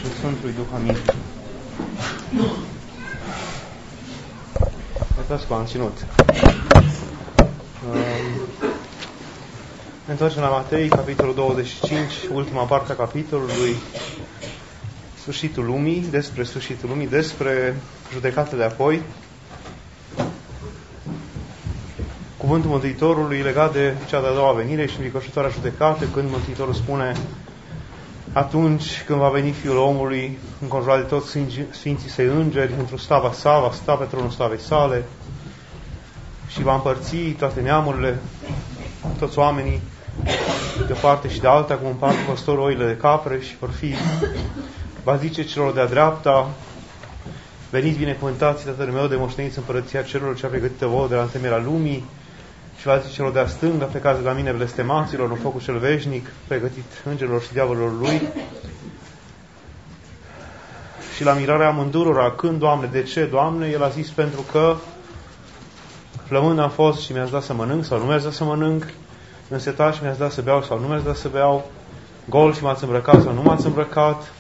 și Sfântului Duh. Amin. Uitați cum am ținut. Ne întoarcem la Matei, capitolul 25, ultima parte a capitolului, sfârșitul lumii, despre judecatele apoi. Cuvântul Mântuitorului legat de cea de-a doua venire și învicoșătoarea judecată, când Mântuitorul spune: atunci când va veni Fiul omului, înconjurat de toți Sfinții Săi îngeri, într-o stava sa, va sta pe tronul slavei sale și va împărți toate neamurile, toți oamenii, de o parte și de alta, cum împart păstorul oile de capre, și va zice celor de-a dreapta: veniți binecuvântați Tatăl meu, de moșteniți împărăția cerurilor cea pregătită vouă de la întemeierea lumii. Și va zice celor de-a stânga: plecați de la mine, blestemaților, în focul cel veșnic, pregătit îngerilor și diavolilor lui. Și la mirarea amândurora: când, Doamne? De ce, Doamne? El a zis: pentru că flămând am fost și mi-ați dat să mănânc sau nu mi-ați dat să mănânc, însetat și mi-ați dat să beau sau nu mi-ați dat să beau, gol și m-ați îmbrăcat sau nu m-ați îmbrăcat,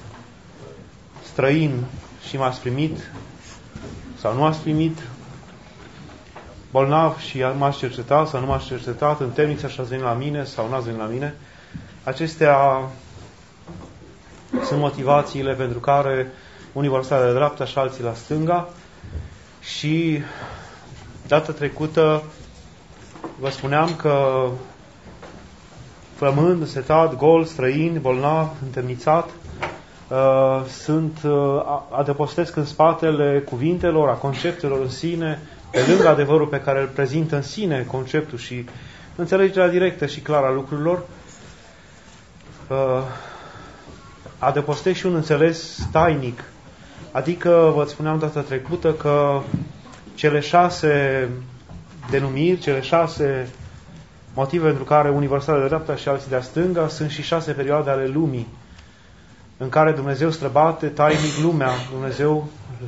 străin și m-ați primit sau nu m-ați primit, bolnav și m-ați cercetat sau nu m-ați cercetat, în temniță și ați venit la mine sau n-ați venit la mine. Acestea sunt motivațiile pentru care unii vor sta de dreapta și alții la stânga. Și data trecută vă spuneam că flămând, însetat, gol, străin, bolnav, întemnițat, adăpostesc în spatele cuvintelor, a conceptelor în sine, pe lângă adevărul pe care îl prezintă în sine conceptul și înțelegerea directă și clară a lucrurilor. Adăpostesc și un înțeles tainic. Adică, vă spuneam data trecută că cele 6 denumiri, cele 6 motive pentru care unii vor sta de dreapta și alții de-a stânga, sunt și 6 perioade ale lumii în care Dumnezeu străbate tainic lumea. Dumnezeu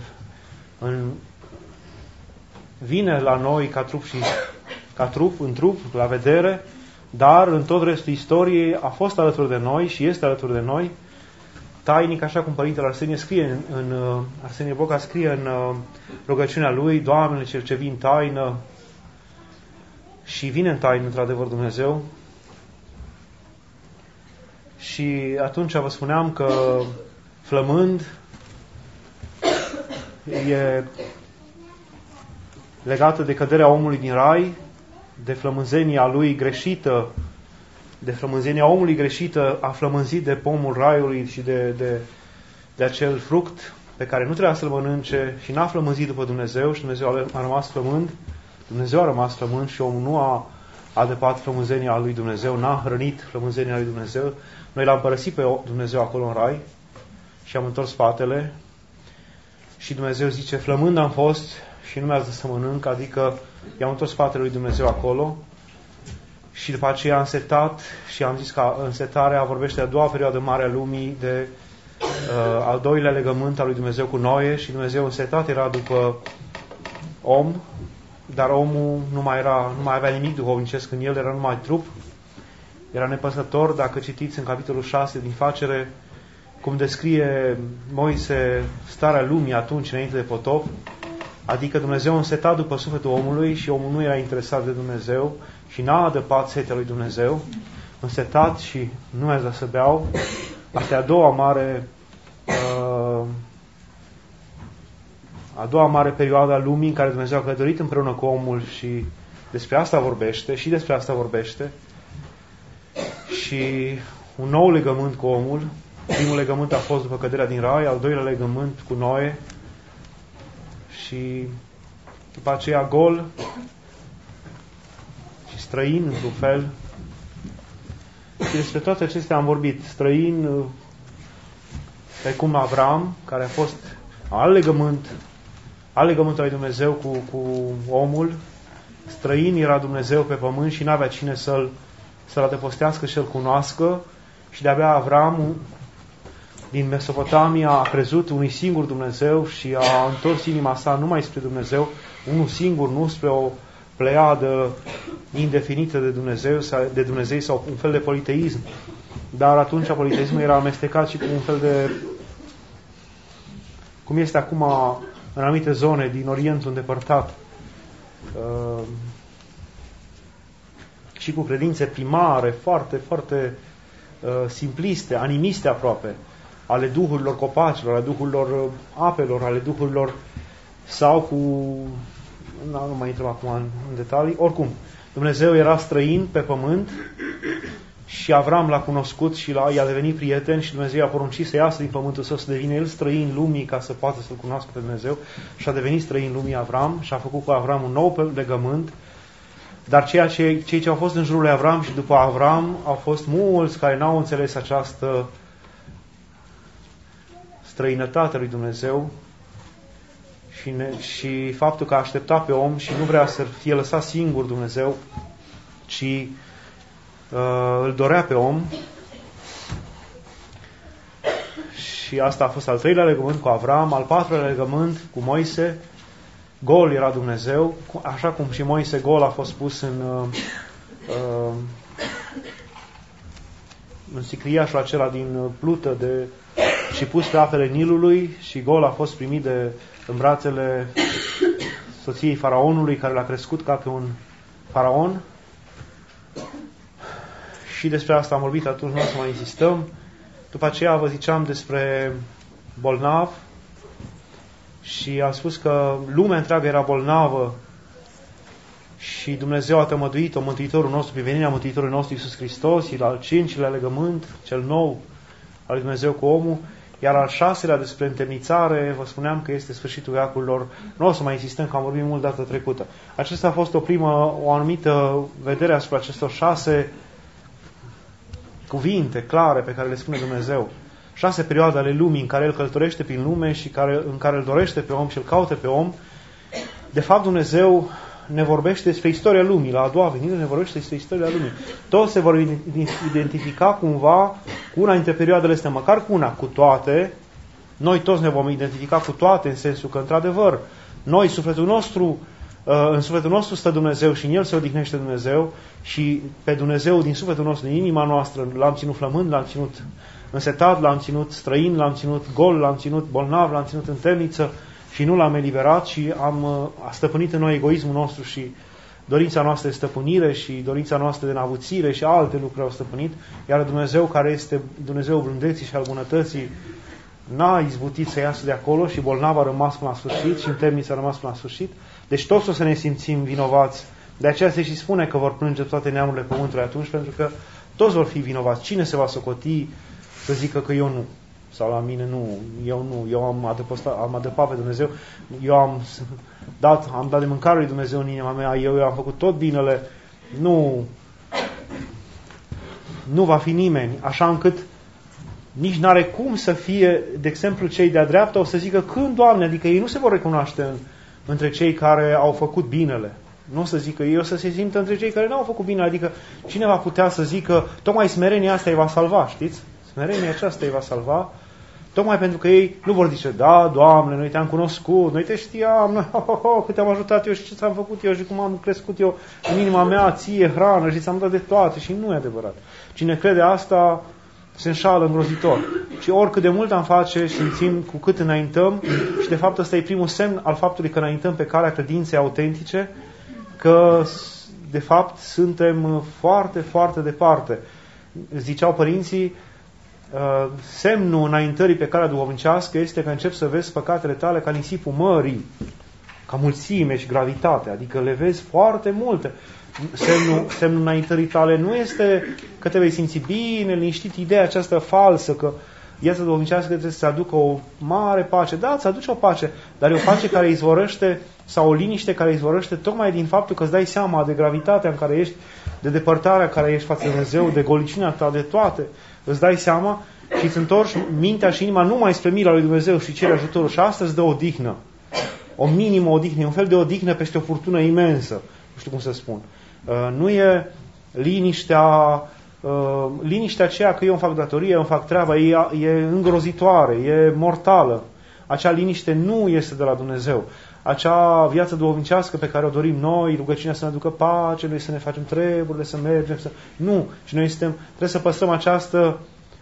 vine la noi ca trup, în trup, la vedere, dar în tot restul istoriei a fost alături de noi și este alături de noi tainic, așa cum Părintele Arsenie scrie Arsenie Boca scrie în rugăciunea lui: Doamne, cel ce vii în taină. Și vine în taină, într-adevăr, Dumnezeu. Și atunci vă spuneam că flămând e legată de căderea omului din rai, de flămânzenia lui greșită, de flămânzenia omului greșită, a flămânzit de pomul raiului și de acel fruct pe care nu trebuia să-l mănânce și n-a flămânzit după Dumnezeu și Dumnezeu a rămas flămând. Dumnezeu a rămas flămând și omul nu a adăpat flămânzenia lui Dumnezeu, n-a hrănit flămânzenia lui Dumnezeu. Noi l-am părăsit pe Dumnezeu acolo în rai și am întors spatele și Dumnezeu zice: flămând am fost și nu mi-ați dat să mănânc, adică i-am întors spatele lui Dumnezeu acolo. Și după aceea am însetat și am zis că însetarea vorbește de a doua perioadă mare a lumii, de al doilea legământ al lui Dumnezeu cu Noe, și Dumnezeu însetat era după om, dar omul nu mai avea nimic duhovnicesc în el, era numai trup, era nepăsător. Dacă citiți în capitolul 6 din Facere, cum descrie Moise starea lumii atunci, înainte de potop, adică Dumnezeu înseta după sufletul omului și omul nu era interesat de Dumnezeu și n-a adăpat setea lui Dumnezeu, însetat și nu mi-a dat să beau. Asta e a doua mare perioadă a lumii în care Dumnezeu a călătorit împreună cu omul și despre asta vorbește. Și un nou legământ cu omul. Primul legământ a fost după căderea din rai, al doilea legământ cu Noe și după aceea gol și străin într-un fel. Și despre toate acestea am vorbit. Străin, precum Avram, care a fost al legământul lui Dumnezeu cu omul. Străin era Dumnezeu pe pământ și n-avea cine să-l adăpostească și să-l cunoască. Și de-abia Avram din Mesopotamia a crezut unui singur Dumnezeu și a întors inima sa numai spre Dumnezeu, unul singur, nu spre o pleiadă indefinită de Dumnezei sau un fel de politeism. Dar atunci politeismul era amestecat și cu un fel de cum este acum în anumite zone din Orientul îndepărtat, și cu credințe primare, foarte, foarte simpliste, animiste aproape, ale duhurilor copacilor, ale duhurilor apelor, ale duhurilor, sau cu... Nu mai intrăm acum în detalii. Oricum, Dumnezeu era străin pe pământ și Avram l-a cunoscut și i-a devenit prieten și Dumnezeu i-a poruncit să iasă din pământul său, să devină el străin lumii ca să poată să-L cunoască pe Dumnezeu, și a devenit străin lumii Avram și a făcut cu Avram un nou legământ. Dar cei ce au fost în jurul lui Avram și după Avram au fost mulți care n-au înțeles această străinătate lui Dumnezeu și faptul că a așteptat pe om și nu vrea să fie lăsat singur Dumnezeu, ci îl dorea pe om. Și asta a fost al treilea legământ cu Avram, al patrulea legământ cu Moise. Gol era Dumnezeu, așa cum și Moise gol a fost pus în sicriașul acela din plută și pus pe apele Nilului, și gol a fost primit în brațele soției faraonului, care l-a crescut ca pe un faraon. Și despre asta am vorbit atunci, nu o să mai insistăm. După aceea vă ziceam despre bolnav și am spus că lumea întreagă era bolnavă și Dumnezeu a tămăduit-o, Mântuitorul nostru, prin venirea Mântuitorului nostru Iisus Hristos, al cincilea legământ, cel nou al lui Dumnezeu cu omul, iar al șaselea despre întemnițare, vă spuneam că este sfârșitul veacurilor. Nu o să mai insistăm, că am vorbit mult data trecută. Acesta a fost o anumită vedere asupra acestor 6 cuvinte clare pe care le spune Dumnezeu. 6 perioade ale lumii în care El călătorește prin lume și în care îl dorește pe om și îl caute pe om. De fapt, Dumnezeu ne vorbește despre istoria lumii. La a doua venire ne vorbește despre istoria lumii. Toți se vor identifica cumva cu una dintre perioadele astea, măcar cu una, cu toate. Noi toți ne vom identifica cu toate, în sensul că, într-adevăr, noi, sufletul nostru, în sufletul nostru stă Dumnezeu și în El se odihnește Dumnezeu, și pe Dumnezeu din sufletul nostru, din inima noastră, l-am ținut flămând, l-am ținut însetat, l-am ținut străin, l-am ținut gol, l-am ținut bolnav, l-am ținut în temniță și nu l-am eliberat, și a stăpânit în noi egoismul nostru și dorința noastră de stăpânire și dorința noastră de navuțire și alte lucruri au stăpânit, iar Dumnezeu, care este Dumnezeu blândeții și al bunătății, n-a izbutit să iasă de acolo și bolnav a rămas până la sfârșit și în temniță a rămas până la sfârșit. Deci toți o să ne simțim vinovați. De aceea se și spune că vor plânge toate neamurile pământului atunci, pentru că toți vor fi vinovați. Cine se va socoti să zică că eu nu? Sau la mine nu, eu am adăpat pe Dumnezeu, eu am dat de mâncare lui Dumnezeu în inima mea, eu am făcut tot binele. Nu va fi nimeni, așa încât nici n-are cum să fie, de exemplu, cei de-a dreapta o să zică, când, Doamne? Adică ei nu se vor recunoaște între cei care au făcut binele. Nu o să zică ei, o să se simtă între cei care n-au făcut bine. Adică cine va putea să zică, tocmai smerenia asta îi va salva, știți? Smerenia aceasta îi va salva, tocmai pentru că ei nu vor zice, da, Doamne, noi te-am cunoscut, noi te știam, noi, cât te-am ajutat eu și ce ți-am făcut eu și cum am crescut eu în inima mea, ție hrană și ți-am dat de toate. Și nu e adevărat. Cine crede asta se înșală îngrozitor. Și oricât de mult am face, simțim cu cât înaintăm, și de fapt ăsta e primul semn al faptului că înaintăm pe calea credinței autentice, că de fapt suntem foarte, foarte departe. Ziceau părinții, semnul înaintării pe calea duhovnicească este că începi să vezi păcatele tale ca nisipul mării, ca mulțime și gravitate, adică le vezi foarte multe. Semnul înaintării tale nu este că te vei simți bine, liniștit, ideea aceasta falsă că viața duhovnicească trebuie să aducă o mare pace. Da, îți aduce o pace, dar e o pace care izvorăște, sau o liniște care izvorăște tocmai din faptul că îți dai seama de gravitatea în care ești, de depărtarea în care ești față de Dumnezeu, de goliciunea ta, de toate. Îți dai seama și îți întorci mintea și inima numai spre mila lui Dumnezeu și cere ajutorul. Și asta îți dă odihnă. O minimă odihnă, un fel de odihnă peste o furtună imensă. Nu știu cum să spun. Nu e liniștea aceea că eu îmi fac datorie, eu îmi fac treaba, e îngrozitoare, e mortală. Acea liniște nu este de la Dumnezeu. Acea viață duhovnicească pe care o dorim noi, rugăciunea să ne aducă pace, noi să ne facem treburile, să mergem, Nu. Și noi trebuie să păstrăm această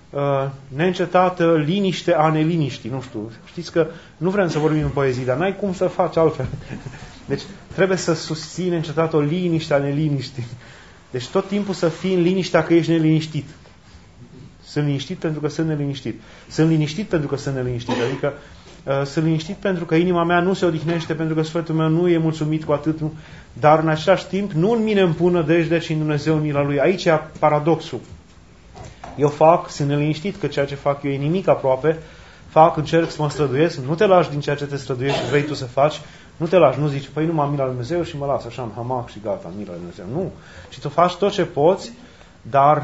neîncetată liniște a neliniștii. Nu știu, știți că nu vrem să vorbim în poezii, dar n-ai cum să faci altfel. Deci trebuie să susții neîncetată o liniște a neliniștii. Deci tot timpul să fii în liniștea că ești neliniștit. Sunt liniștit pentru că sunt neliniștit. Sunt liniștit pentru că sunt neliniștit. Adică sunt liniștit pentru că inima mea nu se odihnește, pentru că sufletul meu nu e mulțumit cu atât. Dar în același timp nu în mine îmi pun nădejde, ci în Dumnezeu în mila Lui. Aici e paradoxul. Eu sunt neliniștit că ceea ce fac eu e nimic aproape, încerc să mă străduiesc, nu te lași din ceea ce te străduiești și vrei tu să faci, nu te lași, nu zici, păi nu m-am mila Lui Dumnezeu și mă las așa în hamac și gata, mila Lui Dumnezeu. Nu. Și tu faci tot ce poți, dar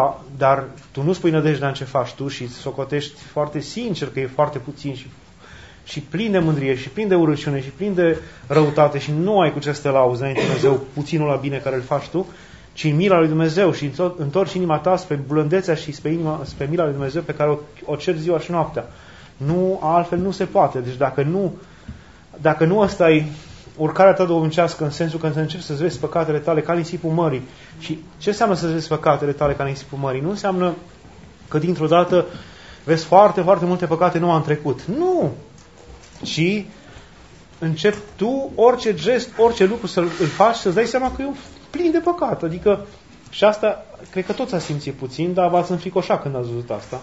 tu nu spui nădejdea în ce faci tu și socotești foarte sincer că e foarte puțin și plin de mândrie și plin de urăciune și plin de răutate și nu ai cu ce să te lauzi înainte Dumnezeu puținul la bine care îl faci tu, ci în mila lui Dumnezeu și întorci inima ta spre blândețea și spre mila lui Dumnezeu pe care o cer ziua și noaptea. Nu, altfel nu se poate. Deci dacă nu ăsta e urcarea ta duhovnicească în sensul că începi să-ți vezi păcatele tale ca nisipul mării. Și ce înseamnă să-ți vezi păcatele tale ca nisipul mării? Nu înseamnă că dintr-o dată vezi foarte, foarte multe păcate nu în trecut. Nu! Ci începi tu orice gest, orice lucru să-l faci, să-ți dai seama că e plin de păcat. Adică, și asta, cred că toți ați simțit puțin, dar v-ați înfricoșat când ați văzut asta.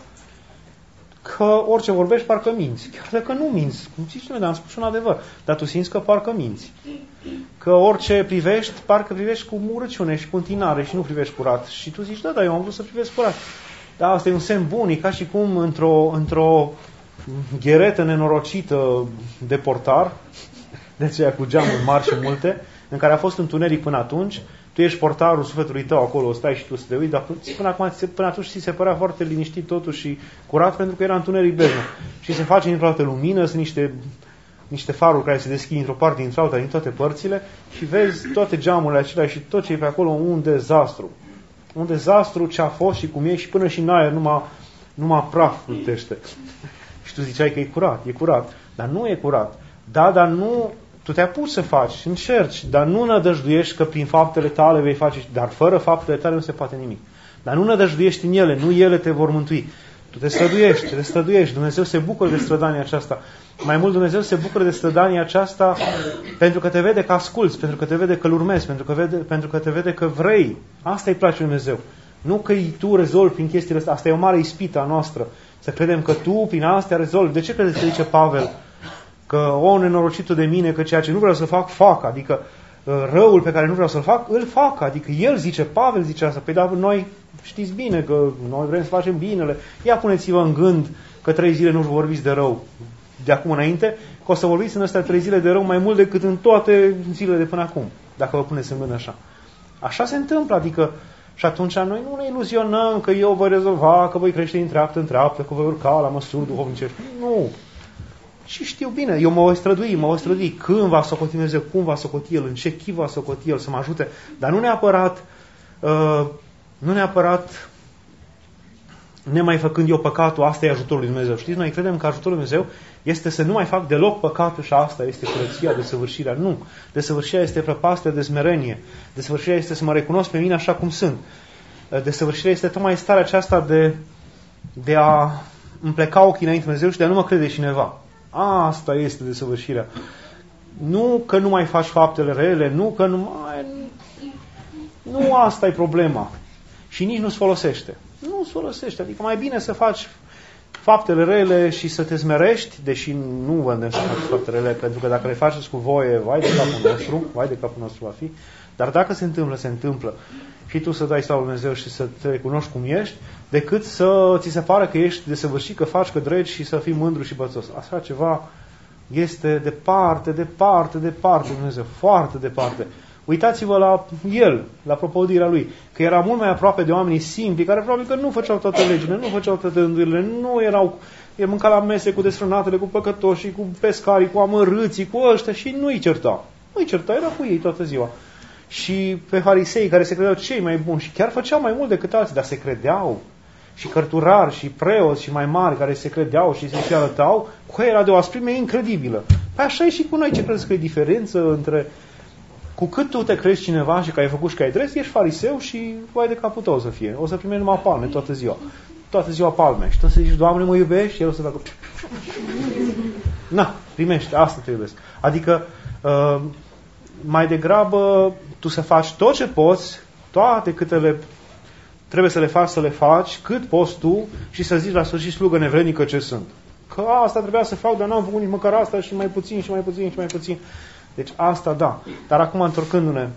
Că orice vorbești, parcă minți. Chiar dacă nu minți. Cum zici, dar am spus un adevăr. Dar tu simți că parcă minți. Că orice privești, parcă privești cu urăciune și cu întinare și nu privești curat. Și tu zici, da, eu am vrut să privesc curat. Dar asta e un semn bun, e ca și cum într-o gheretă nenorocită de portar, de aceea cu geamuri mari și multe, în care a fost întuneric până atunci, tu ești portarul sufletului tău acolo, stai și tu să te uiți, dar până atunci ți se părea foarte liniștit totuși și curat pentru că era întuneric beznă. Și se face dintr-o dată lumină, sunt niște faruri care se deschid dintr-o parte, dintr-alta, din toate părțile și vezi toate geamurile acelea și tot ce e pe acolo, un dezastru. Un dezastru ce a fost și cum e și până și în aer numai praf plutește. Și tu ziceai că e curat, dar nu e curat. Da, dar nu... Tu te apuci să faci, încerci, dar nu nădăjduiești că prin faptele tale vei face, dar fără faptele tale nu se poate nimic. Dar nu nădăjduiești în ele, nu ele te vor mântui. Tu te străduiești, Dumnezeu se bucură de strădania aceasta. Mai mult Dumnezeu se bucură de strădania aceasta pentru că te vede că asculți, pentru că te vede că îl urmezi, pentru că te vede că vrei. Asta îi place Dumnezeu. Nu că tu rezolvi prin chestiile astea, asta e o mare ispită a noastră. Să credem că tu prin astea rezolvi. De ce credeți că zice Pavel? Că o nenorocită de mine, că ceea ce nu vreau să fac, adică răul pe care nu vreau să-l fac, îl fac. Adică el zice, Pavel zice asta. Păi dar noi știți bine că noi vrem să facem binele. Ia puneți-vă în gând că 3 zile nu vorbiți de rău de acum înainte, că o să vorbiți în astea 3 zile de rău mai mult decât în toate zilele de până acum. Dacă vă puneți în gând așa. Așa se întâmplă, adică și atunci noi nu ne iluzionăm că eu voi rezolva, că voi crește din treaptă în treaptă, că voi urca la măsuri duhovnicești. Nu. Și știu bine, eu mă voi strădui. Când va socoti Dumnezeu, cum va socoti El, în ce chip va socoti El să mă ajute. Dar nu neapărat nemai făcând eu păcatul, asta e ajutorul lui Dumnezeu. Știți, noi credem că ajutorul lui Dumnezeu este să nu mai fac deloc păcatul și asta este curăția, desăvârșirea. Nu. Desăvârșirea este prăpastia de smerenie. Desăvârșirea este să mă recunosc pe mine așa cum sunt. Desăvârșirea este tocmai starea aceasta de a îmi pleca ochii înainte Dumnezeu și de a nu mă crede cineva. Asta este desăvârșirea. Nu că nu mai faci faptele rele, nu asta e problema. Și nici nu-ți folosește. Nu-ți folosește. Adică mai bine să faci faptele rele și să te smerești, deși nu vă îndemn să faci faptele rele, pentru că dacă le faceți cu voie, vai de capul nostru va fi. Dar dacă se întâmplă. Și tu să dai slavă lui Dumnezeu și să te recunoști cum ești, decât să ți se pare că ești desăvârșit, că faci, că dregi și să fii mândru și bățos. Așa ceva este departe Dumnezeu, foarte departe. Uitați-vă la El, la propădirea Lui, că era mult mai aproape de oamenii simpli, care probabil că nu făceau toate legile, nu făceau toate îndurile, nu erau... El mânca la mese cu desfrânatele, cu păcătoșii, cu pescarii, cu amărâții, cu ăștia și nu-i certa. Nu-i certa, era cu ei toată ziua. Și pe farisei care se credeau cei mai buni și chiar făceau mai mult decât alții, dar se credeau. Și cărturari și preoți și mai mari care se credeau și se arătau, cu ei era de o asprime incredibilă. Păi așa e și cu noi, ce crezi că e diferență între... Cu cât tu te crezi cineva și că ai făcut și că ai drept, ești fariseu și vai de capul tău să fie. O să primești numai palme toată ziua. toată ziua palme. Și tu să zici, Doamne, mă iubești? Și el o să facă... Na, primește, asta te iubesc. Adică, mai degrabă, tu să faci tot ce poți, toate câte trebuie să le faci, să le faci, cât poți tu și să zici la sfârșit, slugă nevrednică ce sunt. Că asta trebuia să fac, dar n-am făcut nici măcar asta și mai puțin, și mai puțin, și mai puțin. Deci asta da. Dar acum, întorcându-ne,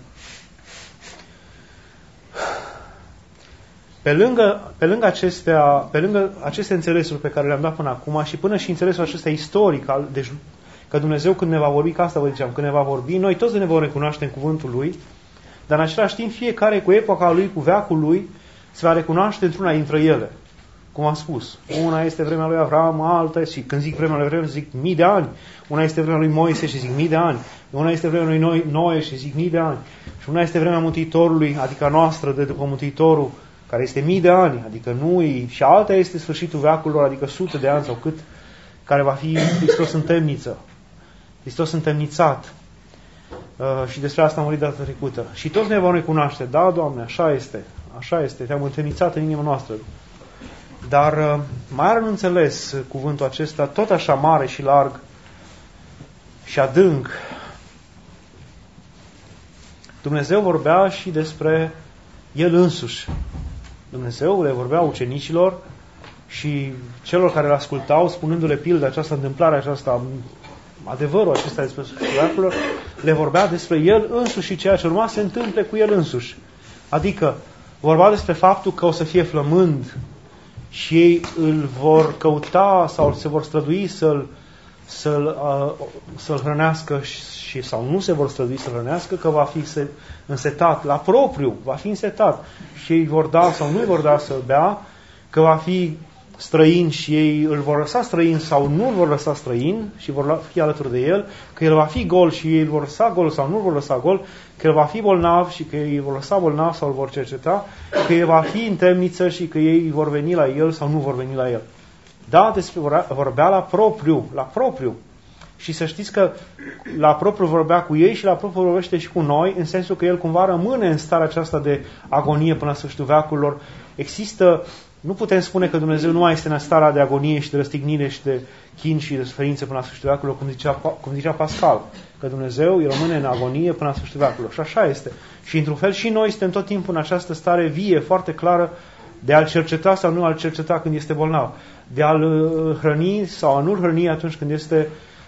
pe lângă aceste înțelesuri pe care le-am dat până acum și până și înțelesul acesta istoric, deci că Dumnezeu când ne va vorbi, că asta vă ziceam, când ne va vorbi, noi toți ne vom recunoaște în cuvântul Lui, dar în același timp fiecare cu epoca Lui, cu veacul Lui, se va recunoaște într-una dintre ele. Cum am spus, una este vremea lui Avram, alta, și când zic vremea lui Avram, zic mii de ani. Una este vremea lui Moise și zic mii de ani. Una este vremea lui Noe și zic mii de ani. Și una este vremea Mântuitorului, adică a noastră de după Mântuitorul, care este mii de ani, adică nu, și alta este sfârșitul veacurilor, adică sute de ani sau cât, care va fi Hristos în temniță. Hristos întemnițat. Și despre asta am vorbit data trecută. Și toți ne vom recunoaște, da, Doamne, așa este, te-am întemnițat în inima noastră. Dar mai are un înțeles cuvântul acesta, tot așa mare și larg și adânc. Dumnezeu vorbea și despre El însuși. Dumnezeu le vorbea ucenicilor și celor care îl ascultau, spunându-le pildă această întâmplare, aceasta, adevărul acesta despre sfârșitul, le vorbea despre El însuși și ceea ce urma se întâmple cu El însuși. Adică vorbea despre faptul că o să fie flămând și ei îl vor căuta sau se vor strădui să-l hrănească sau nu se vor strădui să-l hrănească, că va fi însetat la propriu, va fi însetat și ei vor da sau nu îi vor da să bea, că va fi străin și ei îl vor lăsa străin sau nu îl vor lăsa străin și vor fi alături de el, că el va fi gol și ei îl vor lăsa gol sau nu îl vor lăsa gol, că el va fi bolnav și că ei îl vor lăsa bolnav sau îl vor cerceta, că el va fi în temniță și că ei vor veni la el sau nu vor veni la el. Da, vorbea la propriu. Și să știți că la propriu vorbea cu ei și la propriu vorbește și cu noi, în sensul că el cumva rămâne în starea aceasta de agonie până la sfârșitul veacurilor. Nu putem spune că Dumnezeu nu mai este în starea de agonie și de răstignire și de chin și de suferință până la sfârșitul veacurilor, cum zicea Pascal, că Dumnezeu rămâne în agonie până la sfârșitul veacurilor. Și așa este. Și într-un fel și noi suntem tot timpul în această stare vie, foarte clară, de a-l cerceta sau nu a-l cerceta când este bolnav, de a-l hrăni sau a nu-l hrăni atunci când este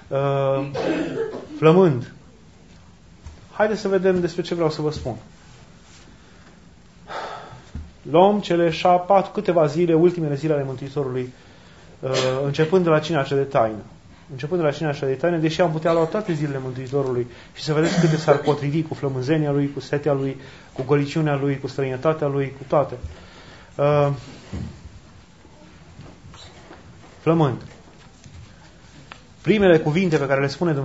flămând. Haideți să vedem despre ce vreau să vă spun. Luăm cele câteva zile, ultimele zile ale Mântuitorului, începând de la cina cea de taină. Deși am putea lua toate zilele Mântuitorului și să vedeți câte s-ar potrivi cu flămânzenia lui, cu setea lui, cu goliciunea lui, cu străinătatea lui, cu toate. Flămând. Primele cuvinte pe care le spune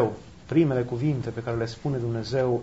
Dumnezeu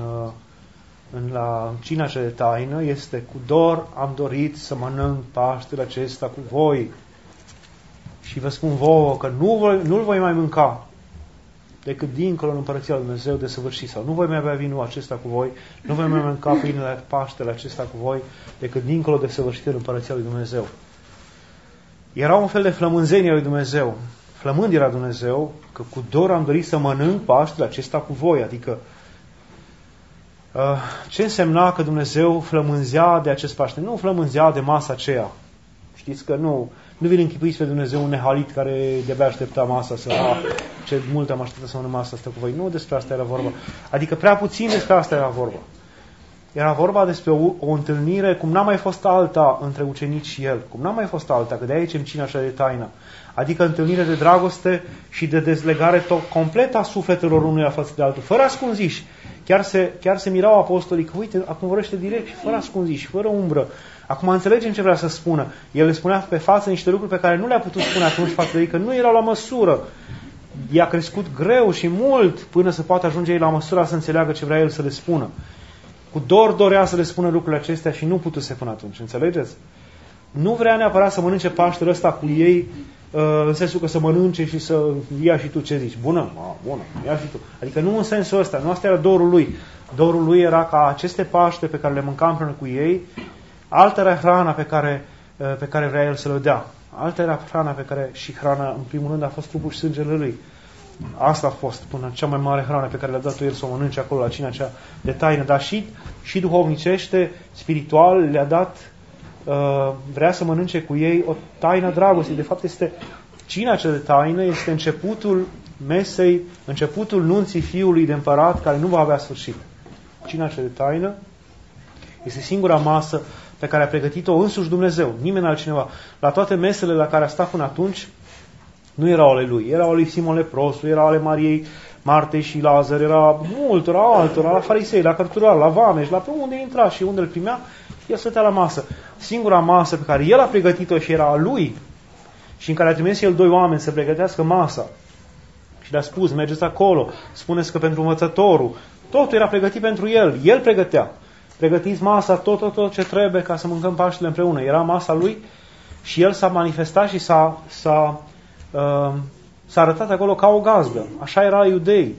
la cina cea de taină este: cu dor am dorit să mănânc Paștele acesta cu voi și vă spun vouă că nu-l voi mai mânca decât dincolo în Împărăția lui Dumnezeu de săvârșit, sau nu voi mai bea vinul acesta cu voi, nu voi mai mânca pâinele Paștele acesta cu voi decât dincolo de săvârșit în Împărăția lui Dumnezeu. Era un fel de flămânzenie lui Dumnezeu. Flămând era Dumnezeu, că cu dor am dorit să mănânc Paștele acesta cu voi. Adică, ce însemna că Dumnezeu flămânzea de acest Paște? Nu flămânzea de masa aceea. Știți că nu vi-l închipuiți pe Dumnezeu un nehalit care de-abia aștepta masa ce mult am așteptat să mănânc masa asta cu voi. Nu despre asta era vorba. Adică prea puțin despre asta era vorba. Era vorba despre o întâlnire cum n-a mai fost alta între ucenici și el. Cum n-a mai fost alta, că de aici în cina așa de taină. Adică întâlnire de dragoste și de dezlegare completă a sufletelor unuia față de altul, fără ascunziși. Chiar se mirau apostolii că, uite, acum vorbește direct și fără ascunziși, fără umbră. Acum înțelegem ce vrea să spună. El le spunea pe față niște lucruri pe care nu le-a putut spune atunci față de ei, că nu erau la măsură. I-a crescut greu și mult până să poată ajunge ei la măsura să înțeleagă ce vrea el să le spună. Cu dor dorea să le spună lucrurile acestea și nu putuse până atunci. Înțelegeți? Nu vrea neapărat să mănânce Paștele ăsta cu ei, în sensul că să mănânce și să ia și tu ce zici. Bună, ia și tu. Adică nu în sensul ăsta. Nu asta era dorul lui. Dorul lui era ca aceste Paște pe care le mâncam împreună cu ei, altă era hrana pe care pe care vrea El să le dea. Alta era hrana pe care, și hrana, în primul rând, a fost trupul și sângele Lui. Asta a fost până cea mai mare hrană pe care le-a dat El să o mănânce acolo la cina cea de taină, dar și duhovnicește, spiritual, le-a dat, vrea să mănânce cu ei o taină dragostei. De fapt, este cina cea de taină, este începutul mesei, începutul nunții fiului de împărat care nu va avea sfârșit. Cina cea de taină este singura masă pe care a pregătit-o însuși Dumnezeu, nimeni altcineva. La toate mesele la care a stat până atunci, nu erau ale lui. Erau ale lui Simon Leprosul, erau ale Mariei, Martei și Lazar, era multora, altora, la farisei, la cărturari, la vameși, la pe unde intra și unde îl primea, el stătea la masă. Singura masă pe care el a pregătit-o și era a lui și în care a trimis el 2 oameni să pregătească masa și le-a spus, mergeți acolo, spuneți că pentru învățătorul, totul era pregătit pentru el pregătea. Pregătiți masa, tot ce trebuie ca să mâncăm Paștele împreună. Era masa lui și el s-a manifestat și s-a arătat acolo ca o gazdă. Așa era iudei.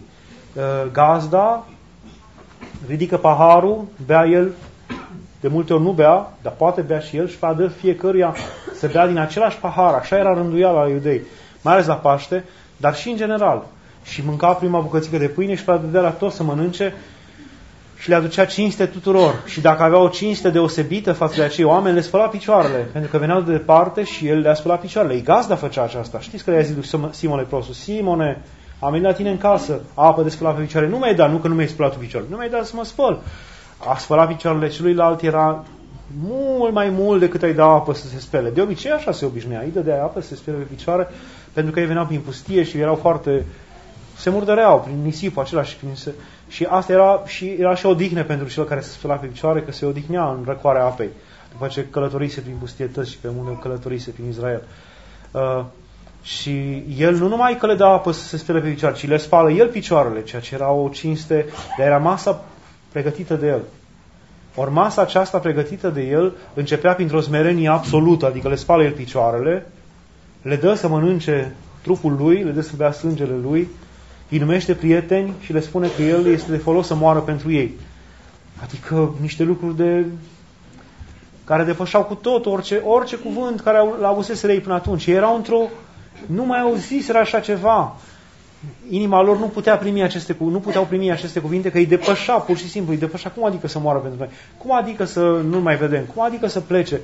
Gazda ridică paharul, bea el, de multe ori nu bea, dar poate bea și el și va dă fiecăruia să bea din același pahar. Așa era rânduiala la iudei, mai ales la Paște, dar și în general. Și mânca prima bucățică de pâine și va dădea la toți să mănânce și le aducea cinste tuturor. Și dacă avea o cinste deosebită față de acei oameni, le spăla picioarele, pentru că veneau de departe și el le-a spălat picioarele. Ei, gazda făcea aceasta. Știți că le-a zis lui Simon Leprosul, Simone, am venit la tine în casă, apă de spălat pe picioare. Nu mi-ai dat, nu că nu mi-ai spălat tu picioarele, nu mi-ai dat să mă spăl. A spălat picioarele celuilalt era mult mai mult decât ai da apă să se spele. De obicei așa se obișnuia, îi dădea apă să se spele pe picioare, pentru că ei veneau prin pustie și erau foarte... se murdăreau prin nisipul acela și asta era și o odihnă pentru cel care se spăla pe picioare, că se odihnea în răcoarea apei, după ce călătorise prin pustietăți și pe unde călătorise prin Israel. Și el nu numai că le dă apă să se spele pe picioare, ci le spală el picioarele, ceea ce era o cinste, dar era masa pregătită de el. Ori masa aceasta pregătită de el începea printr-o smerenie absolută, adică le spală el picioarele, le dă să mănânce trupul lui, le dă să bea sângele lui, îi numește prieteni și le spune că el este de folos să moară pentru ei. Adică niște lucruri care depășeau cu tot orice cuvânt care l-auziseră ei până atunci. Ei erau nu mai auziseră așa ceva. Inima lor nu puteau primi aceste cuvinte, că îi depășa, pur și simplu, îi depășa. Cum adică să moară pentru noi? Cum adică să nu mai vedem? Cum adică să plece?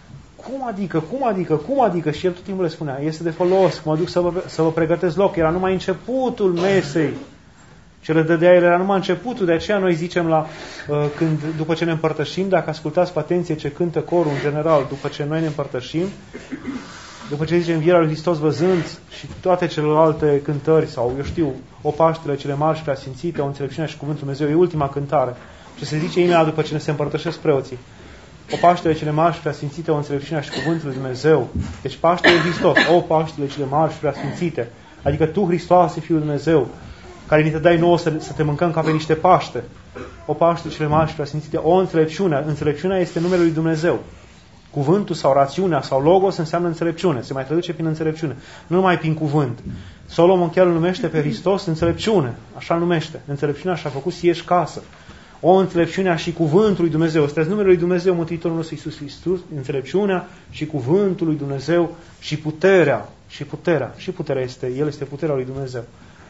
Cum adică? Și el tot timpul le spunea, este de folos, mă duc să vă pregătesc loc. Era numai începutul mesei. Ce le dădea el era numai începutul. De aceea noi zicem după ce ne împărtășim, dacă ascultați cu atenție ce cântă corul în general, după ce noi ne împărtășim, după ce zicem învierea lui Hristos văzând și toate celelalte cântări, sau eu știu, o Paștele cele mari și preasfințite, o înțelepciune și cuvântul Dumnezeu, e ultima cântare. Ce se zice imediat după ce ne se împărtășesc preoții. O Paștele cele mari și preasfințite, o înțelepciune și cuvântul lui Dumnezeu. Deci Paștele lui Hristos, o Paștele cele mari și preasfințite. Adică tu, Hristoase, Fiul Dumnezeu, care ni te dai nouă să te mâncăm ca pe niște Paște. O Paștele cele mari și preasfințite, o înțelepciune. Înțelepciunea este numele lui Dumnezeu. Cuvântul sau rațiunea sau logos înseamnă înțelepciune. Se mai traduce prin înțelepciune. Nu numai prin cuvânt. Solomon chiar îl numește pe Hristos înțelepciune. Așa îl numește. Înțelepciunea și-a făcut sieși casă. O înțelepciunea și cuvântul lui Dumnezeu. Ăsta este numele lui Dumnezeu, Mântuitorul nostru Iisus Hristos, înțelepciunea și cuvântul lui Dumnezeu și puterea. Și puterea este, El este puterea lui Dumnezeu.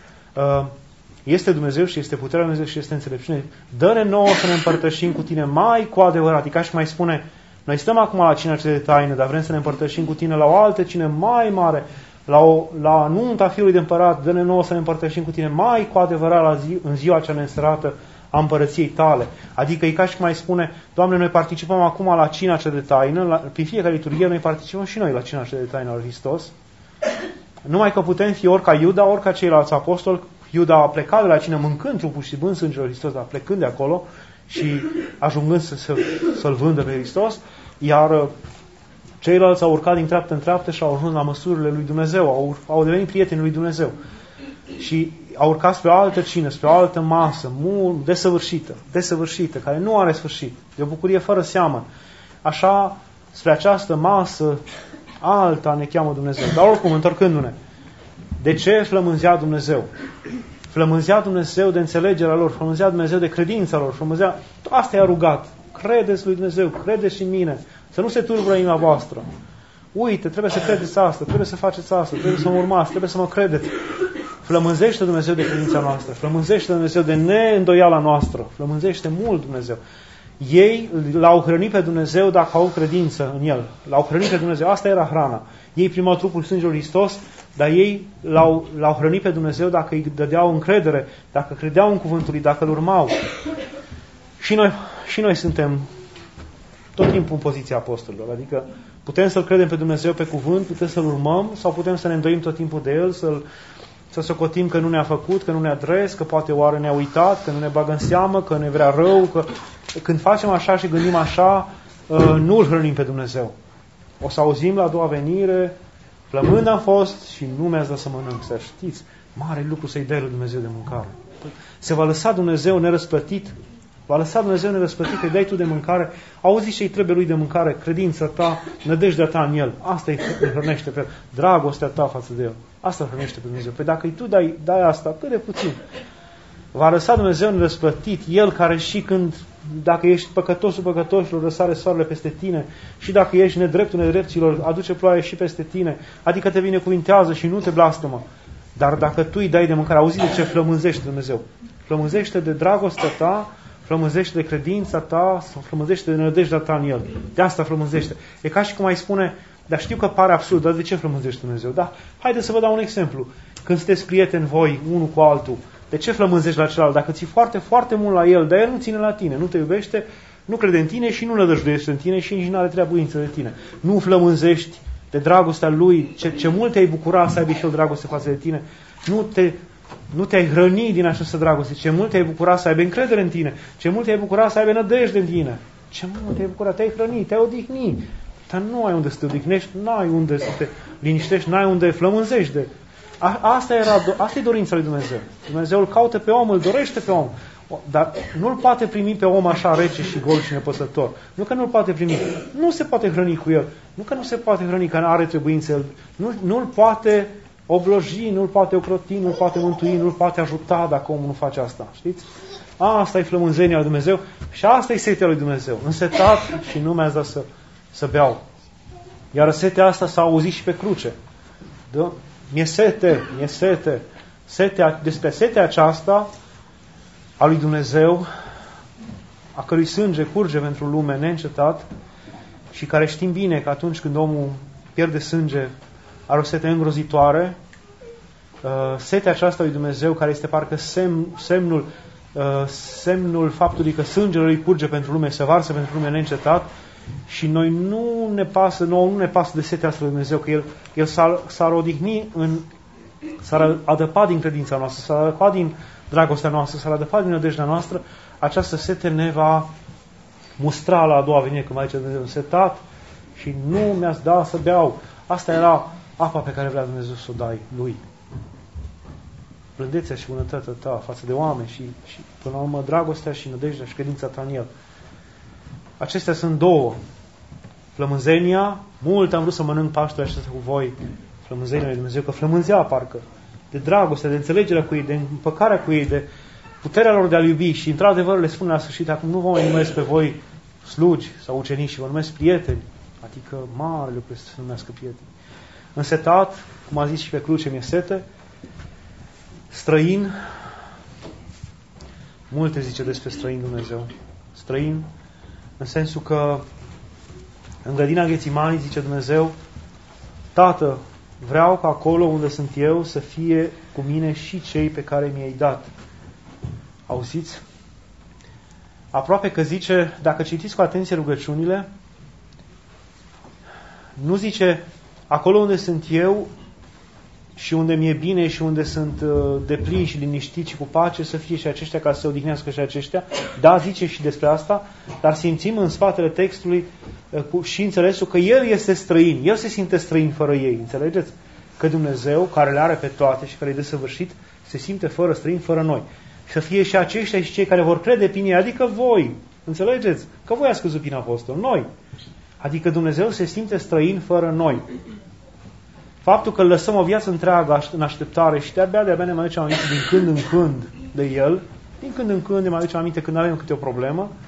Este Dumnezeu și este puterea lui Dumnezeu și este înțelepciune. Dă-ne nouă să ne împărtășim cu tine mai cu adevărat. Adică și mai spune, noi stăm acum la cina de taină, dar vrem să ne împărtășim cu tine la o altă cină mai mare, la nunta Fiului de Împărat, dă-ne nouă să ne împărtășim cu tine mai cu adevărat în ziua cea neînserată a împărăției tale. Adică e ca și cum mai spune, Doamne, noi participăm acum la cina cea de taină, prin fiecare liturghie noi participăm și noi la cina cea de taină al Hristos. Numai că putem fi ori ca Iuda, ori ca ceilalți apostoli. Iuda a plecat de la cină mâncând trupul și bând sângele lui Hristos, dar plecând de acolo și ajungând să-L vândă pe Hristos, iar ceilalți au urcat din treaptă în treaptă și au ajuns la măsurile lui Dumnezeu, au devenit prieteni lui Dumnezeu. Și au urcat spre o altă cină, spre o altă masă, mult desăvârșită, care nu are sfârșit, de o bucurie fără seamăn. Așa, spre această masă alta ne cheamă Dumnezeu. Dar oricum, întorcându-ne, de ce flămânzea Dumnezeu? Flămânzea Dumnezeu de înțelegerea lor, flămânzea Dumnezeu de credința lor, asta i-a rugat. Credeți lui Dumnezeu, credeți și în mine. Să nu se tulbură inima voastră. Uite, trebuie să credeți asta, trebuie să faceți asta, trebuie să mă urmați, trebuie să mă credeți. Flămânzește Dumnezeu de credința noastră, flămânzește Dumnezeu de neîndoiala noastră, flămânzește mult Dumnezeu. Ei l-au hrănit pe Dumnezeu dacă au credință în El. L-au hrănit pe Dumnezeu, asta era hrana. Ei primau trupul sângelui Hristos, dar ei l-au hrănit pe Dumnezeu dacă îi dădeau încredere, dacă credeau în cuvântul lui, dacă îl urmau. Și noi suntem tot timpul în poziția apostolilor, adică putem să-L credem pe Dumnezeu pe cuvânt, putem să-L urmăm sau putem să ne îndoim tot timpul de El, să socotim că nu ne-a făcut, că nu ne-a adres, că poate oare ne-a uitat, că nu ne bagă în seamă, că ne vrea rău, că când facem așa și gândim așa, nu îl hrănim pe Dumnezeu. O să auzim la a doua venire, flămând am fost și nu mi-ați dat să mănânc. Să știți, mare lucru să-i dai lui Dumnezeu de mâncare. Se va lăsa Dumnezeu nerăsplătit, va lăsa Dumnezeu nerăsplătit, că îi dai tu de mâncare. Auzi ce îi trebuie lui de mâncare, credința ta, nădejdea ta în El. Asta îi hrănește pe El. Dragostea ta față de El. Asta îl hrănește pe Dumnezeu. Păi dacă tu dai asta, cât de puțin. Va lăsa Dumnezeu nerăsplătit, El care și când, dacă ești păcătosul păcătoșilor, răsare soarele peste tine, și dacă ești nedreptul nedrepților, aduce ploaie și peste tine, adică te binecuvintează și nu te blastămă. Dar dacă tu îi dai de mâncare, auzi de ce flămânzește Dumnezeu? Flămânzește de dragostea ta, flămânzește de credința ta, sau flămânzește de nădejdea ta în El. De asta flămânzește. E ca și cum ai spune, dar știu că pare absurd, dar de ce flămânzește Dumnezeu? Da, haideți să vă dau un exemplu. Când sunteți prieteni voi, unul cu altul, de ce flămânzești la celălalt? Dacă ții foarte, foarte mult la el, dar el nu ține la tine, nu te iubește, nu crede în tine și nu nădăjduiește în tine și nici nu are trebuință de tine. Nu flămânzești de dragostea lui, ce mult te-ai bucura să aibă și el dragoste față de tine. Nu te-ai hrăni din această dragoste, ce mult te-ai bucura să aibă încredere în tine, ce mult te-ai bucura să aibă nădejde în tine, ce mult te-ai bucura, te-ai hrăni, te-ai odihni, dar nu ai unde să te odihnești, n-ai unde să te liniștești, n-ai unde flămânzești de... Asta e dorința lui Dumnezeu. Dumnezeu îl caută pe om, îl dorește pe om. Dar nu-l poate primi pe om așa rece și gol și nepăsător. Nu că nu-l poate primi. Nu se poate hrăni cu el. Nu că nu se poate hrăni, că nu are trebuință. Nu-l poate obloji, nu-l poate ocroti, nu-l poate mântui, nu-l poate ajuta dacă omul nu face asta. Știți? Asta e flămânzenia lui Dumnezeu și asta e setea lui Dumnezeu. Însetat și nu mi-ați dat să beau. Iar setea asta s-a auzit și pe cruce. Da? Mi-e sete. Despre setea aceasta a lui Dumnezeu, a cărui sânge curge pentru lume neîncetat și care știm bine că atunci când omul pierde sânge are o sete îngrozitoare, setea aceasta a lui Dumnezeu care este parcă semnul faptului că sângele lui curge pentru lume, se varsă pentru lume neîncetat și noi nu ne pasă de setea asta lui Dumnezeu, că El s-ar odihni s-ar adăpa din credința noastră, s-ar adăpa din dragostea noastră, s-ar adăpa din nădejdea noastră, această sete ne va mustra la a doua venire, cum aici Dumnezeu însetat și nu mi-ați dat să beau. Asta era apa pe care vrea Dumnezeu să o dai Lui. Blândețea și bunătatea ta față de oameni și până la urmă dragostea și nădejdea și credința ta în El. Acestea sunt două. Flămânzenia, mult am vrut să mănânc Paștele acesta cu voi, flămânzenia lui Dumnezeu, că flămânzea parcă, de dragoste, de înțelegerea cu ei, de împăcarea cu ei, de puterea lor de a-L iubi și într-adevăr le spun la sfârșit, acum nu vă mai numesc pe voi slugi sau ucenici, vă numesc prieteni, adică mare lucru să se numească prieteni. Însetat, cum a zis și pe cruce, mi-e sete, străin, multe zice despre străin Dumnezeu, străin, în sensul că în grădina Ghețimani, zice Dumnezeu, Tată, vreau ca acolo unde sunt eu să fie cu mine și cei pe care mi-ai dat. Auziți? Aproape că zice, dacă citiți cu atenție rugăciunile, nu zice, acolo unde sunt eu și unde mi-e bine și unde sunt deplini și liniștiți și cu pace, să fie și aceștia ca să se odihnească și aceștia. Da, zice și despre asta, dar simțim în spatele textului și înțelesul că El este străin. El se simte străin fără ei. Înțelegeți? Că Dumnezeu, care le are pe toate și care e desăvârșit, se simte fără străin, fără noi. Și să fie și aceștia și cei care vor crede prin ei, adică voi. Înțelegeți? Că voi ați căzut prin apostol. Noi. Adică Dumnezeu se simte străin fără noi. Faptul că îl lăsăm o viață întreagă în așteptare și de-abia ne mai aducem aminte din când în când de El, din când în când ne mai aducem aminte când avem câte o problemă,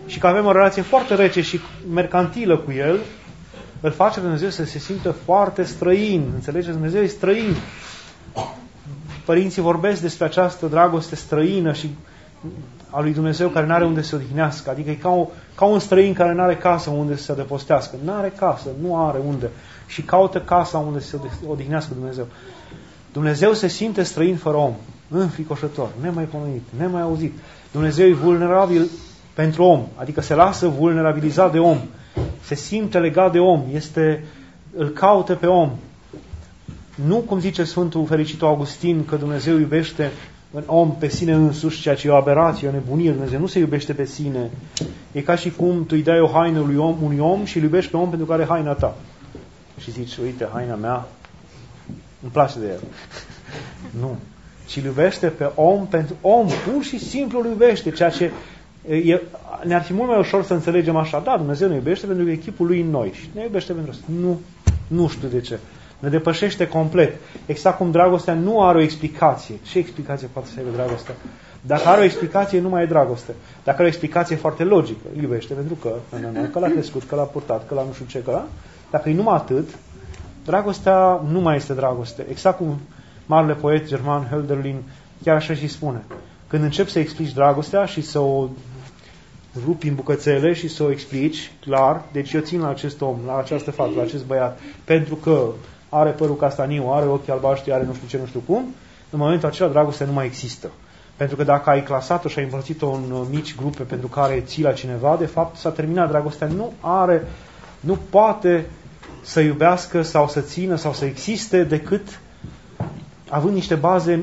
și că avem o relație foarte rece și mercantilă cu El, îl face Dumnezeu să se simtă foarte străin. Înțelegeți? Dumnezeu e străin. Părinții vorbesc despre această dragoste străină și a lui Dumnezeu care nu are unde să se odihnească. Adică e ca un străin care nu are casă unde să se adăpostească. Nu are casă, nu are unde. Și caută casa unde să se odihnească Dumnezeu. Dumnezeu se simte străin fără om, înfricoșător, nemaipomenit, nemai auzit. Dumnezeu e vulnerabil pentru om, adică se lasă vulnerabilizat de om. Se simte legat de om, îl caută pe om. Nu, cum zice Sfântul Fericitul Augustin, că Dumnezeu iubește în om pe sine însuși, ceea ce e o aberație, o nebunie. Dumnezeu nu se iubește pe sine. E ca și cum tu îi dai o haină unui om și îl iubești pe om pentru că are haina ta. Și zici, uite, haina mea, îmi place de el. Nu. Ci îl iubește pe om pentru om. Pur și simplu îl iubește. Ceea ce ne-ar fi mult mai ușor să înțelegem așa. Da, Dumnezeu ne iubește pentru că e chipul Lui în noi. Și ne iubește pentru asta. Nu știu de ce. Ne depășește complet. Exact cum dragostea nu are o explicație. Ce explicație poate să aibă dragostea? Dacă are o explicație, nu mai e dragoste. Dacă are o explicație foarte logică, îl iubește pentru că l-a crescut, că l-a purtat, că l-a nu știu ce, că l-a... Dacă e numai atât, dragostea nu mai este dragoste. Exact cum marele poet german Hölderlin chiar așa și spune. Când începi să explici dragostea și să o rupi în bucățele și să o explici clar, deci eu țin la acest om, la această fată, la acest băiat, pentru că are părul castaniu, are ochii albaștri, are nu știu ce, nu știu cum, în momentul acela dragostea nu mai există. Pentru că dacă ai clasat-o și ai împărțit-o în mici grupe pentru care ții la cineva, de fapt s-a terminat. Dragostea nu poate să iubească sau să țină sau să existe decât având niște baze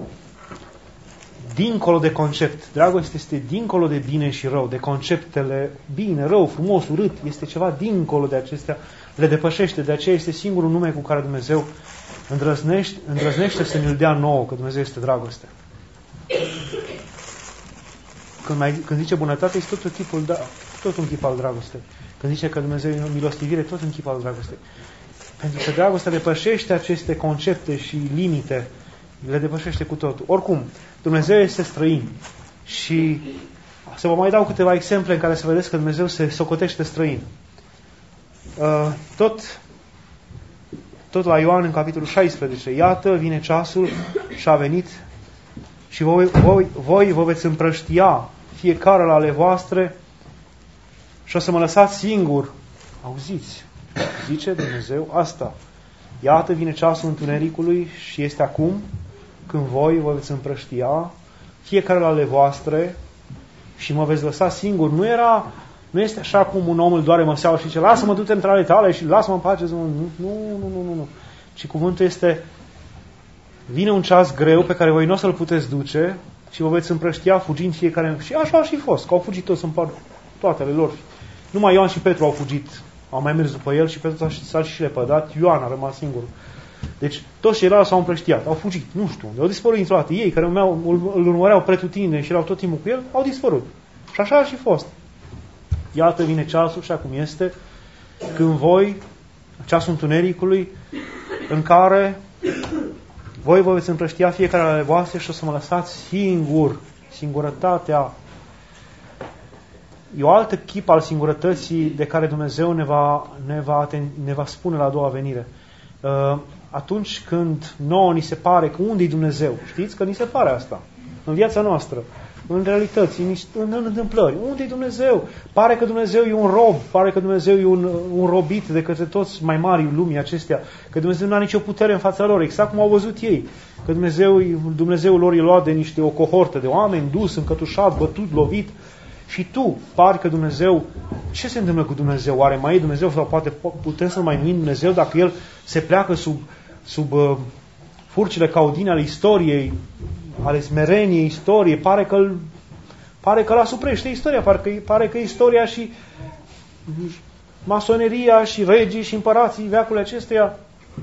dincolo de concept. Dragostea este dincolo de bine și rău, de conceptele bine, rău, frumos, urât. Este ceva dincolo de acestea, le depășește. De aceea este singurul nume cu care Dumnezeu îndrăznește să ne-l dea nouă, că Dumnezeu este dragoste. Când zice bunătate, este tot un chip al dragostei. Când zice că Dumnezeu e milostivire, tot un chip al dragostei. Pentru că dragostea depășește aceste concepte și limite, le depășește cu totul. Oricum, Dumnezeu este străin. Și să vă mai dau câteva exemple în care să vedeți că Dumnezeu se socotește străin. Tot la Ioan, în capitolul 16. Iată, vine ceasul și a venit și voi vă veți împrăștia fiecare la ale voastre și o să mă lăsați singur. Auziți? Zice Dumnezeu asta. Iată, vine ceasul întunericului și este acum când voi vă veți împrăștia fiecare la ale voastre și mă veți lăsa singur. Nu este așa cum un om îl doare măseaua și zice, lasă-mă, du-te între ale tale și lasă-mă în pace. Nu. Și cuvântul este, vine un ceas greu pe care voi nu o să-l puteți duce și vă veți împrăștia fugind fiecare. Și așa a și fost, că au fugit toți în toate ale lor. Numai Ioan și Petru au fugit, au mai mers după el și Petru s-a și lepădat, Ioan a rămas singur. Deci toți ceilalți s-au împrăștiat, au fugit, nu știu unde, au dispărut dintr-o dată. Ei care îl urmăreau pretutindeni și erau tot timpul cu el, au dispărut. Și așa a și fost. Iată, vine ceasul și acum este, când voi, ceasul întunericului, în care voi vă veți împrăștia fiecare ale voastre și o să mă lăsați singur. Singurătatea e o altă chip al singurătății de care Dumnezeu ne va spune la a doua venire. Atunci când nouă ni se pare că unde e Dumnezeu, știți că ni se pare asta în viața noastră, în realități, în întâmplări. Unde e Dumnezeu? Pare că Dumnezeu e un rob, pare că Dumnezeu e un robit de către toți mai mari lumii acestea, că Dumnezeu nu are nicio putere în fața lor, exact cum au văzut ei, că Dumnezeul lor e luat de o cohortă de oameni, dus, încătușat, bătut, lovit, și tu pari că Dumnezeu, ce se întâmplă cu Dumnezeu? Oare mai e Dumnezeu sau poate putem să-L mai numim Dumnezeu dacă El se pleacă sub furcile caudine ale istoriei, ale smereniei istoriei, pare că îl asuprește istoria, pare că istoria și masoneria și regii și împărații veacului acesteia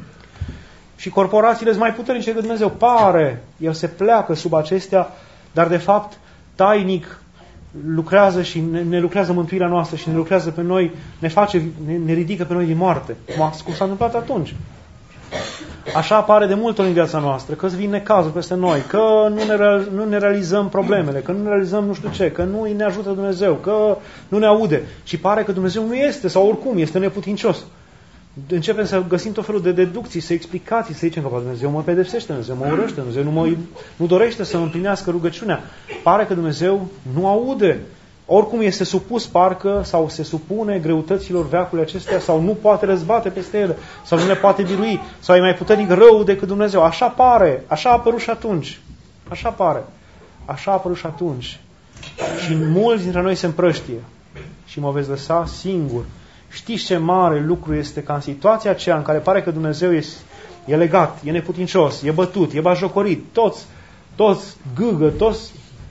și corporațiile sunt mai puternice decât Dumnezeu. Pare, El se pleacă sub acestea, dar de fapt tainic lucrează și ne lucrează mântuirea noastră și ne lucrează pe noi, ne ridică pe noi din moarte, cum s-a întâmplat atunci. Așa apare de multe ori în viața noastră, că vin necazuri peste noi, că nu ne realizăm problemele, că nu ne realizăm nu știu ce, că nu ne ajută Dumnezeu, că nu ne aude. Și pare că Dumnezeu nu este, sau oricum este neputincios. Începem să găsim tot felul de deducții, să explicații, să zicem că Dumnezeu mă pedepsește, Dumnezeu mă urăște, Dumnezeu nu dorește să împlinească rugăciunea. Pare că Dumnezeu nu aude. Oricum este supus parcă sau se supune greutăților veacului acestea sau nu poate răzbate peste ele sau nu le poate birui sau e mai puternic rău decât Dumnezeu. Așa pare, așa a apărut și atunci. Așa pare. Așa a apărut și atunci. Și mulți dintre noi se împrăștie și mă veți lăsa singur. Știți ce mare lucru este ca în situația aceea în care pare că Dumnezeu e legat, e neputincios, e bătut, e batjocorit, toți gâgă, toți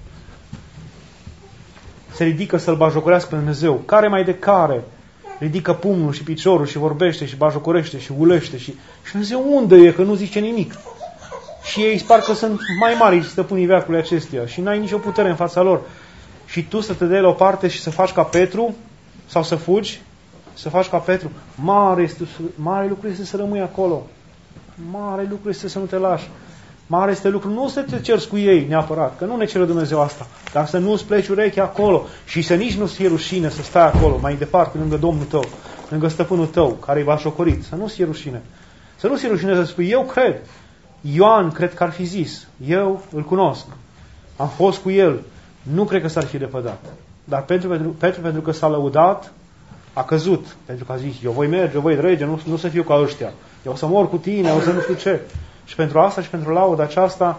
se ridică să-L bajocorească pe Dumnezeu. Care mai de care ridică pumnul și piciorul și vorbește și bajocorește și ulește și Dumnezeu unde e, că nu zice nimic. Și ei parcă sunt mai mari stăpânii veacului acestuia și n-ai nicio putere în fața lor. Și tu să te dai la o parte și să faci ca Petru sau să fugi, să faci ca Petru. Mare lucru este să rămâi acolo. Mare lucru este să nu te lași. Mare este lucru, nu să te ceri cu ei neapărat, că nu ne cere Dumnezeu asta, dar să nu-ți pleci urechea acolo și să nici nu-ți fie rușine să stai acolo, mai departe, lângă Domnul tău, lângă stăpânul tău, care e bașocorit. Să nu-ți fie rușine. Să nu-ți fie rușine să spui, eu cred. Ioan cred că ar fi zis, eu îl cunosc, am fost cu el, nu cred că s-ar fi lepădat. Dar pentru că s-a lăudat, a căzut. Pentru că a zis, eu voi merge, eu voi trece, nu să fiu ca ăștia. Eu o să mor cu tine, o să nu știu ce. Și pentru asta și pentru lauda aceasta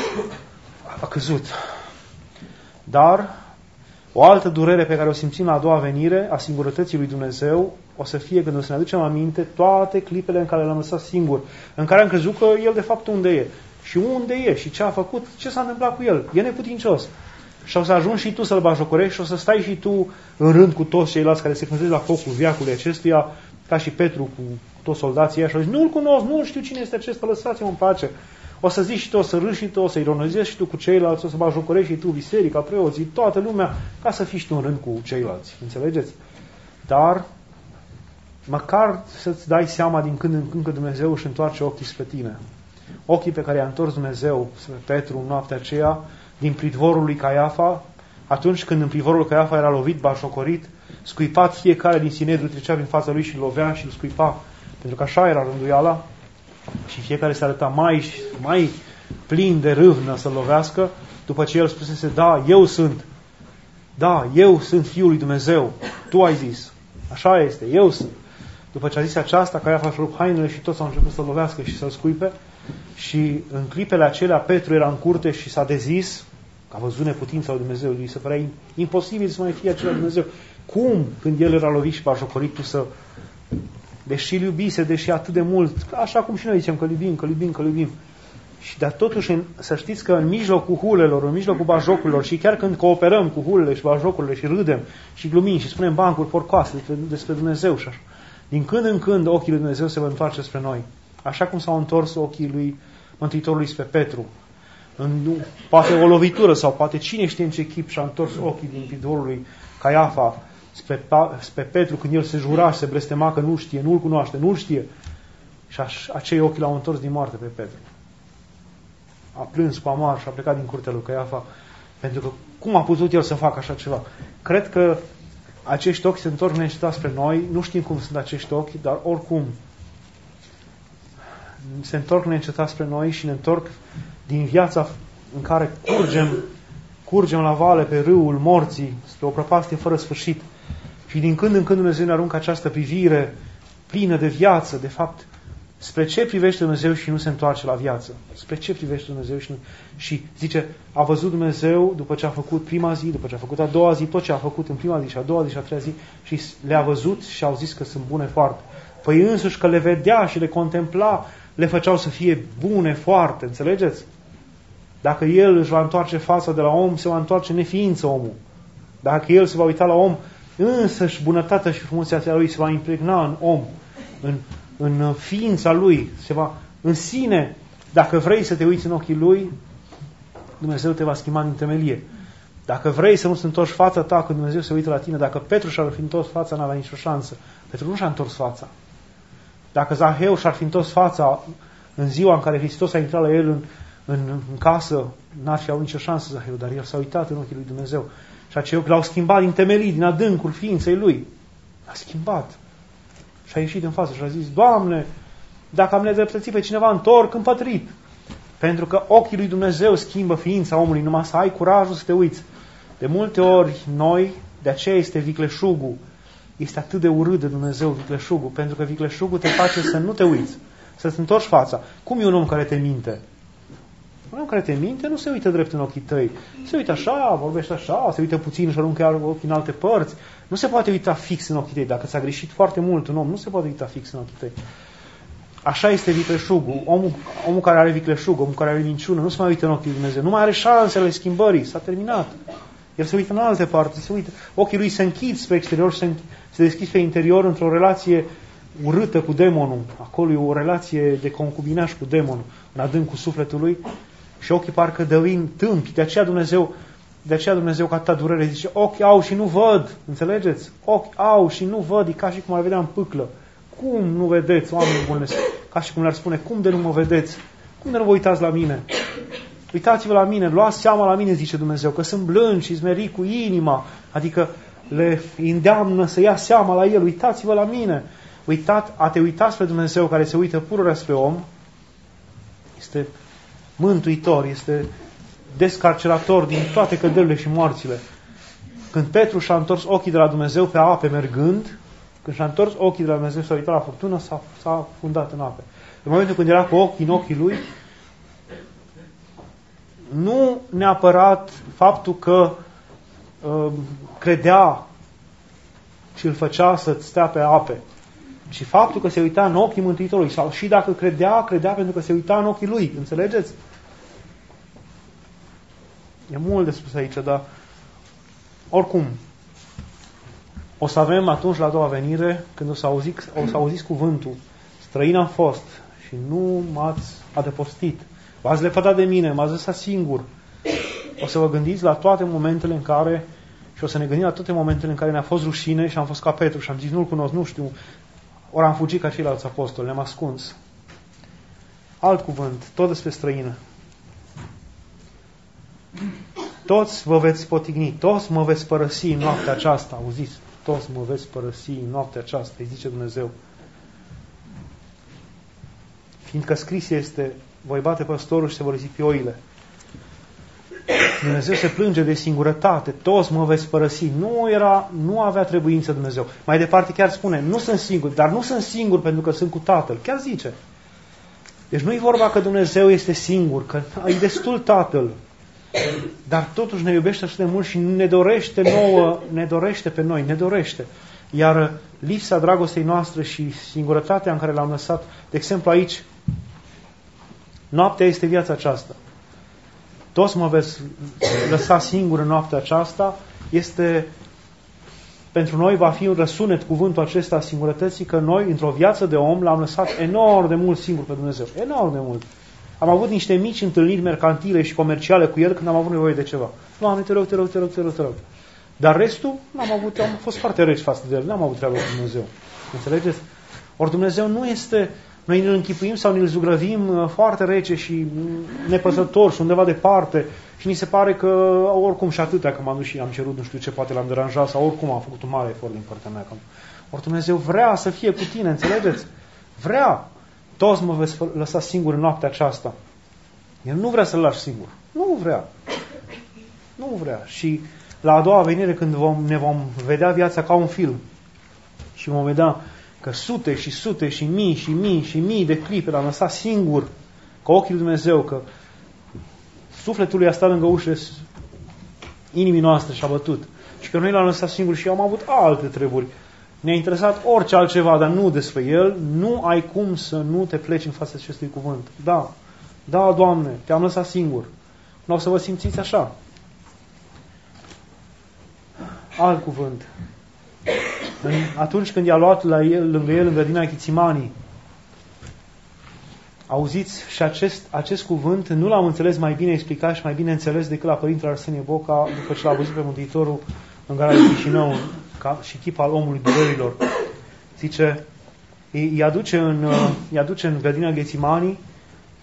a căzut. Dar o altă durere pe care o simțim la a doua venire a singurătății lui Dumnezeu o să fie când o să ne aducem aminte toate clipele în care l-am lăsat singur, în care am crezut că El de fapt unde e și unde e și ce a făcut, ce s-a întâmplat cu El. E neputincios. Și o să ajungi și tu să-L bajocorești și o să stai și tu în rând cu toți ceilalți care se cânteze la focul veacului acestuia, ca și Petru cu toți soldații ăia și o zici, nu-L cunosc, nu știu cine este acesta, lăsați-mă în pace. O să zici și tu, o să râși și tu, o să ironizezi și tu cu ceilalți, o să bajocorești și tu, biserica, preoții, toată lumea, ca să fii și tu în rând cu ceilalți. Înțelegeți? Dar măcar să-ți dai seama din când în când că Dumnezeu își întoarce ochii spre tine. Ochii pe care i-a întors Dumnezeu spre Petru în noaptea aceea, din pridvorul lui Caiafa, atunci când în pridvorul lui Caiafa era lovit, bașocorit, scuipat, fiecare din Sinedriu trecea prin fața lui și îl lovea și îl scuipa, pentru că așa era rânduiala, și fiecare se arăta mai plin de râvnă să-l lovească, după ce el spusese, da, eu sunt Fiul lui Dumnezeu, tu ai zis, așa este, eu sunt. După ce a zis aceasta, Caiafa și-a rupt hainele și toți au început să-l lovească și să-l scuipe, și în clipele acelea Petru era în curte și s-a dezis, că a văzut neputința lui Dumnezeu, lui se părea imposibil să mai fie acela Dumnezeu. Cum, când el era lovit și bajocorit, tu să, deși îl iubise, deși atât de mult, așa cum și noi zicem că iubim, și dar totuși să știți că în mijlocul hulelor, în mijlocul bajocurilor și chiar când cooperăm cu hulele și bajocurile și râdem și glumim și spunem bancuri porcoase despre Dumnezeu și așa, din când în când ochii lui Dumnezeu se vor întoarce spre noi. Așa cum s-au întors ochii lui Mântuitorului spre Petru. Poate o lovitură sau poate cine știe în ce chip și-a întors ochii din pridvorul lui Caiafa spre Petru când el se jura și se blestema că nu știe, nu-l cunoaște, nu-l știe. Și acei ochi l-au întors din moarte pe Petru. A plâns cu amar și a plecat din curtea lui Caiafa, pentru că cum a putut el să facă așa ceva? Cred că acești ochi se întorc neîncetat spre noi, nu știm cum sunt acești ochi, dar oricum se întorc neîncetat spre noi și ne întorc din viața în care curgem la vale pe râul morții, spre o prăpastie fără sfârșit. Și din când în când Dumnezeu ne aruncă această privire plină de viață, de fapt, spre ce privește Dumnezeu și nu se întoarce la viață? Spre ce privește Dumnezeu și nu... Și zice, a văzut Dumnezeu după ce a făcut prima zi, după ce a făcut a doua zi, tot ce a făcut în prima zi și a doua zi și a treia zi și le-a văzut și au zis că sunt bune foarte. Păi însuși că le vedea și le contempla, le făceau să fie bune foarte, înțelegeți? Dacă El își va întoarce fața de la om, se va întoarce neființă omul. Dacă El se va uita la om, însăși bunătatea și frumusețea Lui se va impregna în om, în ființa Lui, în sine. Dacă vrei să te uiți în ochii Lui, Dumnezeu te va schimba din temelie. Dacă vrei să nu-ți întorci fața ta când Dumnezeu se uită la tine, dacă Petru și-ar fi întors fața, n-avea nicio șansă. Petru nu și-a întors fața. Dacă Zaheu și-ar fi întors fața În ziua în care Hristos a intrat la el în casă, n-ar fi avut nicio șansă Zaheu, dar el s-a uitat în ochii lui Dumnezeu. Și acei ochi l-au schimbat din temelii, din adâncul ființei lui. L-a schimbat. Și a ieșit în față și a zis, Doamne, dacă am nedreptățit pe cineva, întorc împătrit. Pentru că ochii lui Dumnezeu schimbă ființa omului, numai să ai curajul să te uiți. De multe ori noi, de aceea este vicleșugul. Este atât de urât de Dumnezeu vicleșugul, pentru că vicleșugul te face să nu te uiți, să-ți întorci fața. Cum e un om care te minte? Un om care te minte nu se uită drept în ochii tăi. Se uită așa, vorbește așa, se uită puțin și aruncă ochii în alte părți. Nu se poate uita fix în ochii tăi. Dacă ți-a greșit foarte mult un om, nu se poate uita fix în ochii tăi. Așa este vicleșugul. Omul care are vicleșug, omul care are minciună, nu se mai uită în ochii lui Dumnezeu. Nu mai are șansele schimbării. S-a terminat. El se uită în alte parte. Se uită. Ochii lui se închid spre exterior și se deschid pe interior într-o relație urâtă cu demonul. Acolo e o relație de concubinaș cu demonul, în adâncul sufletului. Și ochii parcă devin tâmpi. De aceea Dumnezeu cu atâta durere zice, ochi au și nu văd. Înțelegeți? Ochi au și nu văd. E ca și cum ar vedea în pâclă. Cum nu vedeți, oameni buni? Ca și cum le-ar spune, cum de nu mă vedeți? Cum de nu vă uitați la mine? Uitați-vă la mine, luați seama la mine, zice Dumnezeu, că sunt blând și smerit cu inima. Adică le îndeamnă să ia seama la El. Uitați-vă la mine. A te uita spre Dumnezeu care se uită pururea spre om este mântuitor, este descarcerator din toate căderile și morțile. Când Petru și-a întors ochii de la Dumnezeu pe ape mergând, când și-a întors ochii de la Dumnezeu și s-a uitat la furtună, s-a fundat în ape. În momentul când era cu ochii în ochii lui, nu neapărat faptul că credea și îl făcea să stea pe ape, ci faptul că se uita în ochii Mântuitorului. Sau și dacă credea pentru că se uita în ochii lui. Înțelegeți? E mult de spus aici, dar oricum, o să avem atunci la a doua venire, când o să auziți cuvântul, străin am fost și nu m-ați adăpostit. V-ați lepădat de mine, m-ați lăsat singur. O să vă gândiți la toate momentele în care, și o să ne gândim la toate momentele în care ne-a fost rușine și am fost ca Petru și am zis, nu-L cunosc, nu știu, ori am fugit ca ceilalți apostoli, ne-am ascuns. Alt cuvânt, tot despre străină. Toți vă veți potigni, toți mă veți părăsi în noaptea aceasta, auziți? Toți mă veți părăsi în noaptea aceasta, îi zice Dumnezeu. Fiindcă scris este, voi bate păstorul și se vor risipi oile. Dumnezeu se plânge de singurătate, toți mă veți părăsi. Nu avea trebuință Dumnezeu. Mai departe chiar spune, nu sunt singur, dar nu sunt singur pentru că sunt cu Tatăl. Chiar zice. Deci nu e vorba că Dumnezeu este singur, că e destul Tatăl. Dar totuși ne iubește așa de mult și ne dorește nouă, ne dorește pe noi, ne dorește. Iar lipsa dragostei noastre și singurătatea în care l-am lăsat, de exemplu aici, noaptea este viața aceasta. Toți mă veți lăsa singur în noaptea aceasta, pentru noi va fi un răsunet cuvântul acesta a singurătății, că noi, într-o viață de om, l-am lăsat enorm de mult singur pe Dumnezeu. Enorm de mult. Am avut niște mici întâlniri mercantile și comerciale cu El când am avut nevoie de ceva. Doamne, te rog. Dar restul, am fost foarte reci față de El, n-am avut treabă cu Dumnezeu. Înțelegeți? Ori Dumnezeu nu este... Noi ne-l închipuim sau ne-l zugrăvim foarte rece și nepăsător și undeva departe și ni se pare că oricum și atâtea că m-am dus și am cerut nu știu ce, poate l-am deranjat sau oricum am făcut un mare efort din partea mea. Ori Dumnezeu vrea să fie cu tine, înțelegeți? Vrea. Toți mă veți lăsa singur în noaptea aceasta. El nu vrea să-l lași singur. Nu vrea. Și la a doua venire, când ne vom vedea viața ca un film și vom vedea că sute și sute și mii de clipe l-am lăsat singur, ca ochii lui Dumnezeu, că sufletul lui a stat lângă ușile inimii noastre și a bătut. Și că noi l-am lăsat singur și am avut alte treburi. Ne-a interesat orice altceva, dar nu despre El. Nu ai cum să nu te pleci în fața acestui cuvânt. Da, Doamne, te-am lăsat singur. Nu o să vă simțiți așa. Alt cuvânt. Atunci când i-a luat lângă el în grădina Ghețimanii, auziți, și acest cuvânt nu l-am înțeles mai bine explicat și mai bine înțeles decât la Părintele Arsenie Boca, după ce l-a văzut pe Mântuitorul în gara de Chișinău și chip al omului durerilor. Zice, îi aduce în grădina Ghețimanii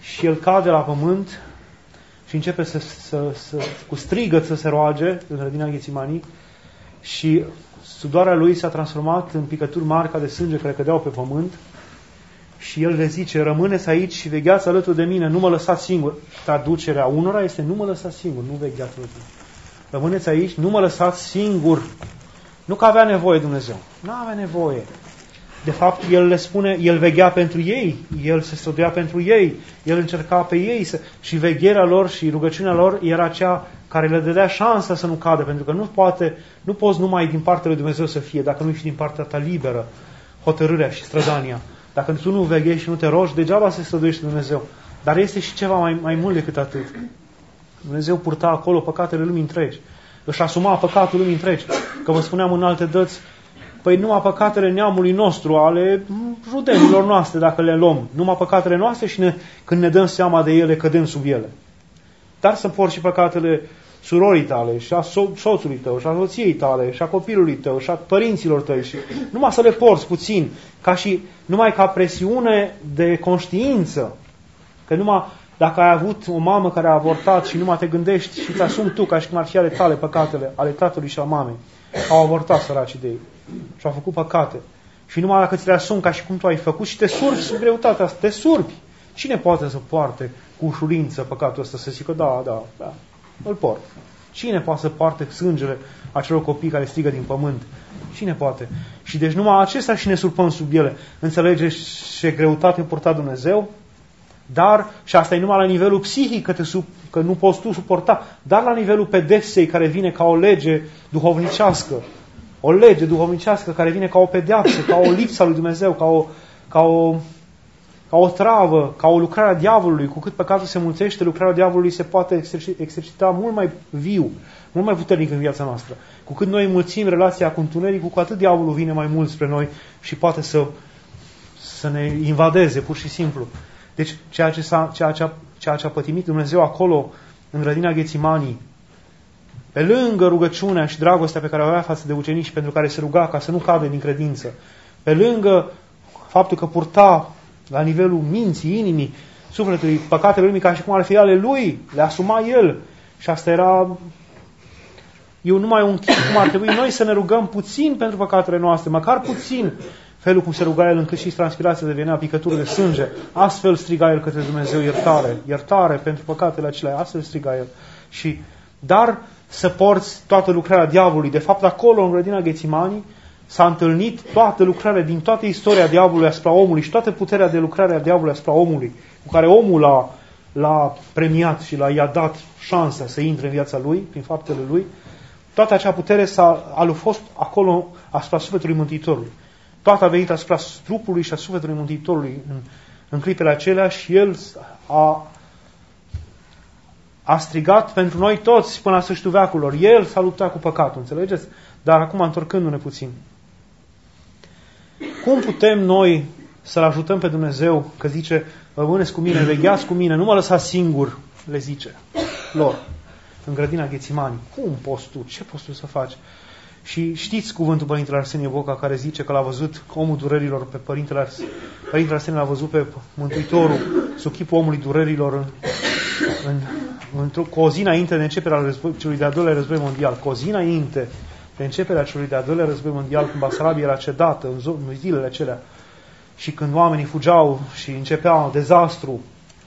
și el cade la pământ și începe cu strigăt să se roage în grădina Ghețimanii și sudoarea lui s-a transformat în picături mari ca de sânge care cădeau pe pământ și el le zice: rămâneți aici și vegheați alături de mine, nu mă lăsați singur. Traducerea unora este: nu mă lăsați singur, nu vegheați alături. Rămâneți aici, nu mă lăsați singur. Nu că avea nevoie Dumnezeu, nu avea nevoie. De fapt, el le spune, el veghea pentru ei, el se străduia pentru ei, el încerca pe ei și vegherea lor și rugăciunea lor era cea care le dădea șansa să nu cadă, pentru că nu poți numai din partea lui Dumnezeu să fie, dacă nu ești din partea ta liberă, hotărârea și strădania. Dacă tu nu veghezi și nu te rogi, degeaba se străduiește Dumnezeu. Dar este și ceva mai mult decât atât. Dumnezeu purta acolo păcatele lumii întregi. Își asuma păcatul lumii întregi. Că vă spuneam în alte dăți, păi numai păcatele neamului nostru, ale rudenilor noastre, dacă le luăm, numai păcatele noastre și când ne dăm seama de ele, cădem sub ele. Dar să porți și păcatele surorii tale, și a soțului tău, și a soției tale, și a copilului tău, și a părinților tăi. Și numai să le porți puțin, numai ca presiune de conștiință. Că numai dacă ai avut o mamă care a avortat și numai te gândești și îți asumi tu ca și cum ar fi ale tale păcatele, ale tatălui și a mamei, au avortat săracii de ei și au făcut păcate. Și numai dacă ți le asumi ca și cum tu ai făcut și te surpi sub greutatea asta, te surpi. Cine poate să poarte cu ușurință păcatul ăsta, să zică da, îl port? Cine poate să poarte sângele acelor copii care strigă din pământ? Cine poate? Și deci numai acestea și ne surpăm sub ele. Înțelegeți ce greutate purta Dumnezeu? Dar, și asta e numai la nivelul psihic, că nu poți tu suporta, dar la nivelul pedepsei care vine ca o lege duhovnicească. O lege duhovnicească care vine ca o pedeapsă, ca o lipsă a lui Dumnezeu, ca o travă, ca o lucrare a diavolului. Cu cât păcatul se mulțește, lucrarea diavolului se poate exercita mult mai viu, mult mai puternic în viața noastră. Cu cât noi mulțim relația cu întunericul, cu atât diavolul vine mai mult spre noi și poate să ne invadeze, pur și simplu. Deci, ceea ce a pătimit Dumnezeu acolo, în grădina Ghețimanii, pe lângă rugăciunea și dragostea pe care o avea față de ucenici, pentru care se ruga ca să nu cadă din credință, pe lângă faptul că purta la nivelul minții, inimii, sufletului, păcatele lumii ca și cum ar fi ale lui, le asuma el. Și asta era numai un chip cum ar trebui noi să ne rugăm puțin pentru păcatele noastre, măcar puțin, felul cum se ruga el încât și transpirația devenea picături de sânge. Astfel striga el către Dumnezeu iertare pentru păcatele acelea, astfel striga el. Dar să porți toată lucrarea diavolului. De fapt, acolo, în grădina Ghețimanii, s-a întâlnit toată lucrarea din toată istoria diavolului asupra omului și toată puterea de lucrare a diavolului asupra omului, cu care omul l-a premiat și i-a dat șansa să intre în viața lui, prin faptele lui. Toată acea putere a fost acolo asupra sufletului Mântuitorului. Toată a venit asupra trupului și a sufletului Mântuitorului în clipele acelea și el a strigat pentru noi toți până la sfârșitul veacurilor. El s-a luptat cu păcatul, înțelegeți? Dar acum, întorcându-ne puțin, cum putem noi să-L ajutăm pe Dumnezeu, că zice, rămâneți cu mine, vegheați cu mine, nu mă lăsați singur, le zice lor, în grădina Ghețimanii. Cum poți tu? Ce poți tu să faci? Și știți cuvântul Părintele Arsenie Boca, care zice că l-a văzut omul durerilor pe Părintele Arsenie, l-a văzut pe Mântuitorul sub chipul omului durerilor cu o zi înainte de începerea celui de-al doilea război mondial. Cu o zi înainte de începerea celui de-al doilea război mondial, când Basarabia era cedată în zilele acelea și când oamenii fugeau și începea dezastru,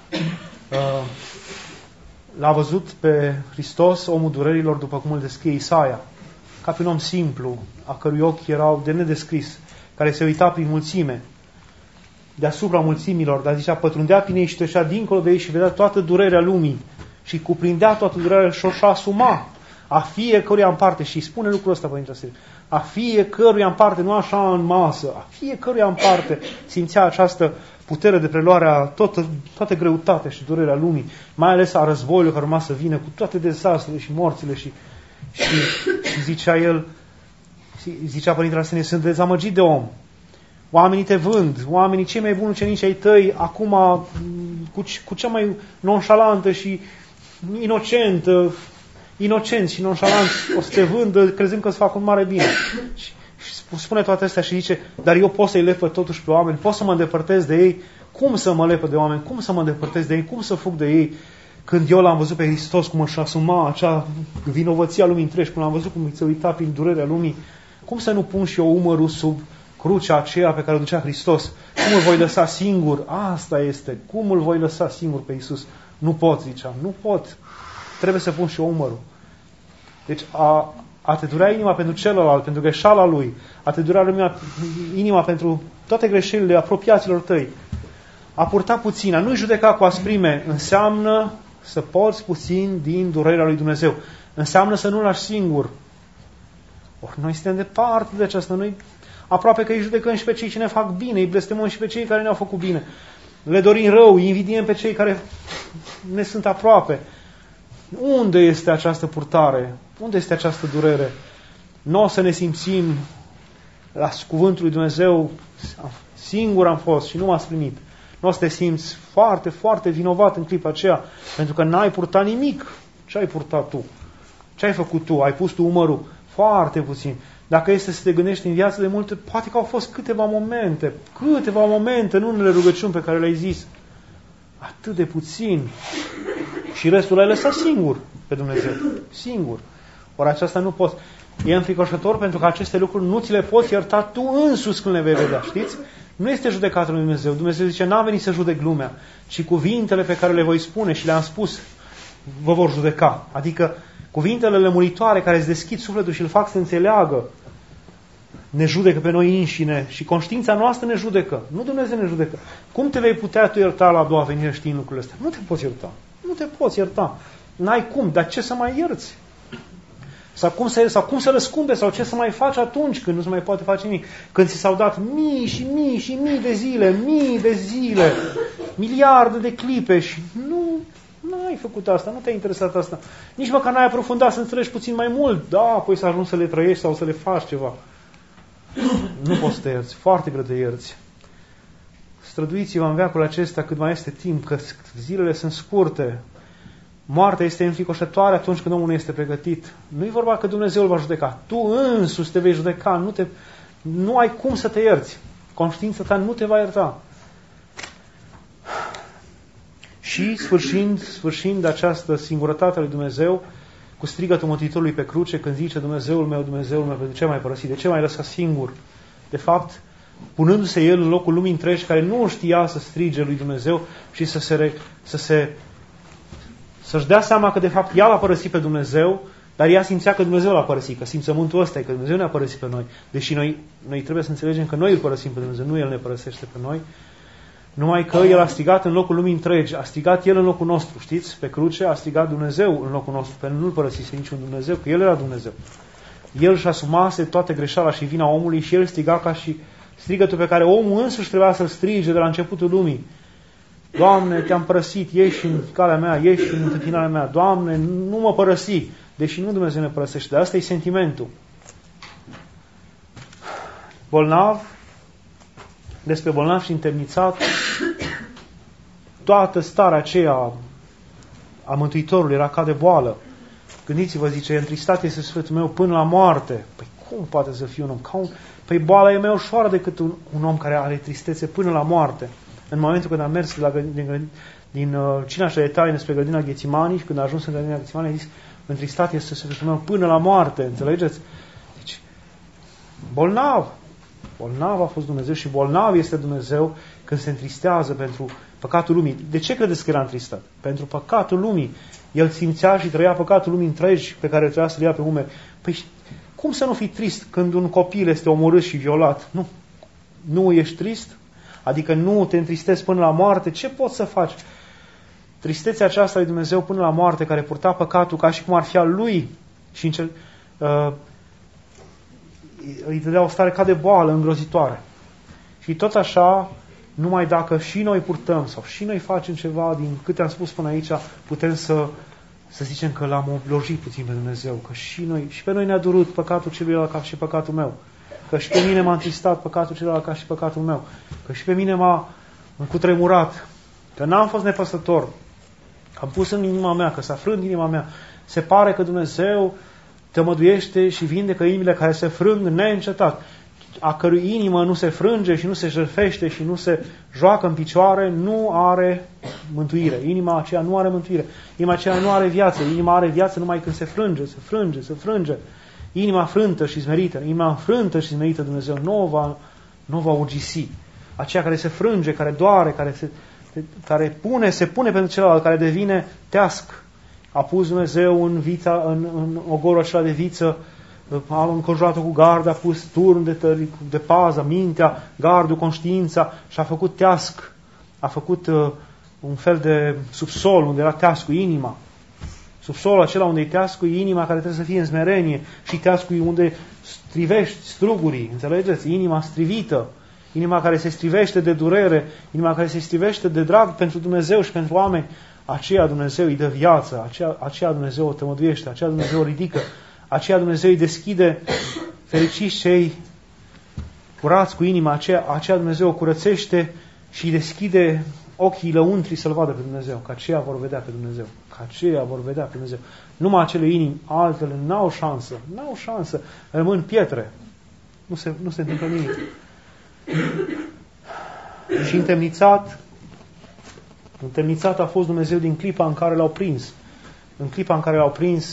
l-a văzut pe Hristos, omul durerilor, după cum îl descrie Isaia, ca pe un om simplu, a cărui ochi erau de nedescris, care se uita prin mulțime, deasupra mulțimilor, dar zicea, pătrundea prin ei și trecea dincolo de ei și vedea toată durerea lumii și cuprindea toată durerea și o asuma a fiecăruia în parte. Și spune lucrul ăsta, Părintele Arsenie, a fiecăruia în parte, nu așa în masă, a fiecăruia în parte simțea această putere de preluare a toată greutatea și durerea lumii, mai ales a războiului care urma să vină cu toate dezastrele și morțile și zicea Părintele Arsenie, sunt dezamăgit de om. Oamenii te vând, oamenii cei mai buni ucenici ai tăi, acum cu cea mai nonșalantă și inocenți și nonșalanți o să te vândă, crezând că îți fac un mare bine. Și spune toate astea și zice, dar eu pot să-i lepăd totuși pe oameni, pot să mă îndepărtez de ei. Cum să mă lepăd de oameni? Cum să mă îndepărtez de ei? Cum să fug de ei? Când eu l-am văzut pe Hristos cum își asuma acea vinovăție a lumii întregi, cum l-am văzut cum se uita prin durerea lumii, cum să nu pun și eu umărul sub crucea aceea pe care o ducea Hristos? Cum îl voi lăsa singur? Asta este. Cum îl voi lăsa singur pe Iisus? Nu pot, zicea. Nu pot. Trebuie să pun și eu umărul. Deci a te durea inima pentru celălalt, pentru greșeala lui, a te durea inima pentru toate greșelile apropiaților tăi, a purta puțin, a nu-i judeca cu asprime, înseamnă să porți puțin din durerea lui Dumnezeu. Înseamnă să nu-l lași singur. Ori noi suntem departe de aceasta. Noi aproape că îi judecăm și pe cei ce ne fac bine, îi blestemăm și pe cei care ne-au făcut bine. Le dorim rău, îi invidiem pe cei care ne sunt aproape. Unde este această purtare? Unde este această durere? Nu o să ne simțim la cuvântul lui Dumnezeu, singur am fost și nu m-ați primit. Nu o să te simți foarte, foarte vinovat în clipa aceea, pentru că n-ai purtat nimic. Ce ai purtat tu? Ce ai făcut tu? Ai pus tu umărul? Foarte puțin. Dacă este să te gândești în viață de multe, poate că au fost câteva momente în unele rugăciuni pe care le-ai zis. Atât de puțin. Și restul l-ai lăsat singur pe Dumnezeu. Singur. Ori aceasta nu poți. E înfricoșător pentru că aceste lucruri nu ți le poți ierta tu însuți când le vei vedea. Știți? Nu este judecată lui Dumnezeu. Dumnezeu zice, n-am venit să judec lumea, ci cuvintele pe care le voi spune și le-am spus vă vor judeca. Adică cuvintele lămuritoare care îți deschid sufletul și îl fac să înțeleagă ne judecă pe noi înșine și conștiința noastră ne judecă. Nu Dumnezeu ne judecă. Cum te vei putea tu ierta la a doua venire știind lucrurile astea? Nu te poți ierta. Nu te poți ierta. N-ai cum. Dar ce să mai ierți? Sau cum să răspunde? Sau ce să mai faci atunci când nu se mai poate face nimic? Când ți s-au dat mii și mii și mii de zile, miliarde de clipe și nu ai făcut asta, nu te-a interesat asta. Nici măcar n-ai aprofundat să înțelegi puțin mai mult. Da, apoi să ajungi să le trăiești sau să le faci ceva. Nu poți să te ierți. Foarte greu de ierți. Străduiți-vă în veacul acesta cât mai este timp, că zilele sunt scurte. Moartea este înfricoșătoare atunci când omul nu este pregătit. Nu-i vorba că Dumnezeu îl va judeca. Tu însuți te vei judeca. Nu ai cum să te ierți. Conștiința ta nu te va ierta. Și sfârșind această singurătate a lui Dumnezeu, cu strigătul Mântuitorului pe cruce, când zice Dumnezeul meu, pentru ce m-ai părăsit? De ce m-ai lăsat singur? De fapt, punându-se El în locul lumii întregi, care nu știa să strige lui Dumnezeu și să-și dea seama că de fapt ea l-a părăsit pe Dumnezeu, dar ea simțea că Dumnezeu l-a părăsit, că simțământul ăsta e că Dumnezeu ne-a părăsit pe noi. Deși noi trebuie să înțelegem că noi îl părăsim pe Dumnezeu, nu El ne părăsește pe noi. Numai că El a strigat în locul lumii întregi, a strigat El în locul nostru, știți? Pe cruce a strigat Dumnezeu în locul nostru, pentru că nu-L părăsise niciun Dumnezeu, că El era Dumnezeu. El își asumase toată greșeala și vina omului și El striga ca și strigătul pe care omul însuși trebuia să-l strige de la începutul lumii. Doamne, te-am părăsit, ieși în calea mea, ieși în întâmpinarea mea. Doamne, nu mă părăsi, deși nu Dumnezeu ne părăsește. Dar asta e sentimentul. Bolnav, despre bolnav și întemnițat, toată starea aceea a Mântuitorului era ca de boală. Gândiți-vă, zice, întristat este sufletul meu până la moarte. Păi cum poate să fie un om? Păi boala e mai ușoară decât un om care are tristețe până la moarte. În momentul când a mers din cinașa de taină spre grădina Ghețimani și când a ajuns în grădina Ghețimani, a zis, întristat este sufletul meu până la moarte. Înțelegeți? Deci, bolnav a fost Dumnezeu și bolnav este Dumnezeu când se întristează pentru păcatul lumii. De ce credeți că era întristat? Pentru păcatul lumii. El simțea și trăia păcatul lumii întregi pe care trebuia să-l ia pe umeri. Păi cum să nu fii trist când un copil este omorât și violat? Nu ești trist? Adică nu te întristezi până la moarte? Ce poți să faci? Tristețea aceasta lui Dumnezeu până la moarte, care purta păcatul ca și cum ar fi al lui și îi dădea o stare ca de boală îngrozitoare. Și tot așa, numai dacă și noi purtăm sau și noi facem ceva din câte am spus până aici, putem să zicem că l-am oblojit puțin pe Dumnezeu, că și pe noi ne-a durut păcatul celuilalt ca și păcatul meu, că și pe mine m-a întristat păcatul celuilalt ca și păcatul meu, că și pe mine m-a cutremurat, că n-am fost nepăsător, că am pus în inima mea, că s-a frânt inima mea. Se pare că Dumnezeu te măduiește și vindecă inimile care se frâng neîncetat. a cărui inimă nu se frânge și nu se jertfește și nu se joacă în picioare, nu are mântuire. Inima aceea nu are mântuire. Inima aceea nu are viață. Inima are viață numai când se frânge. Inima frântă și smerită. Inima frântă și smerită Dumnezeu nu va urgisi. Aceea care se frânge, care doare, se pune pentru celălalt, care devine teasc. A pus Dumnezeu în ogorul acela de viță, a înconjurat-o cu gard, a pus turn de pază, mintea, gardul, conștiința și a făcut teasc. A făcut un fel de subsol unde era teascul, inima. Subsolul acela unde e teascul, inima care trebuie să fie în smerenie și teascul unde strivești strugurii, înțelegeți? Inima strivită, inima care se strivește de durere, inima care se strivește de drag pentru Dumnezeu și pentru oameni. Aceea Dumnezeu îi dă viață, aceea Dumnezeu o tămăduiește, aceea Dumnezeu o ridică, aceea Dumnezeu îi deschide, fericiți cei curați cu inima, aceea Dumnezeu o curățește și îi deschide ochii lăuntrii să-L vadă pe Dumnezeu, că aceia vor vedea pe Dumnezeu, că aceia vor vedea pe Dumnezeu. Numai acele inimi, altele n-au șansă, rămân pietre, nu se întâmplă nimic. Și întemnițat a fost Dumnezeu din clipa în care l-au prins. În clipa în care l-au prins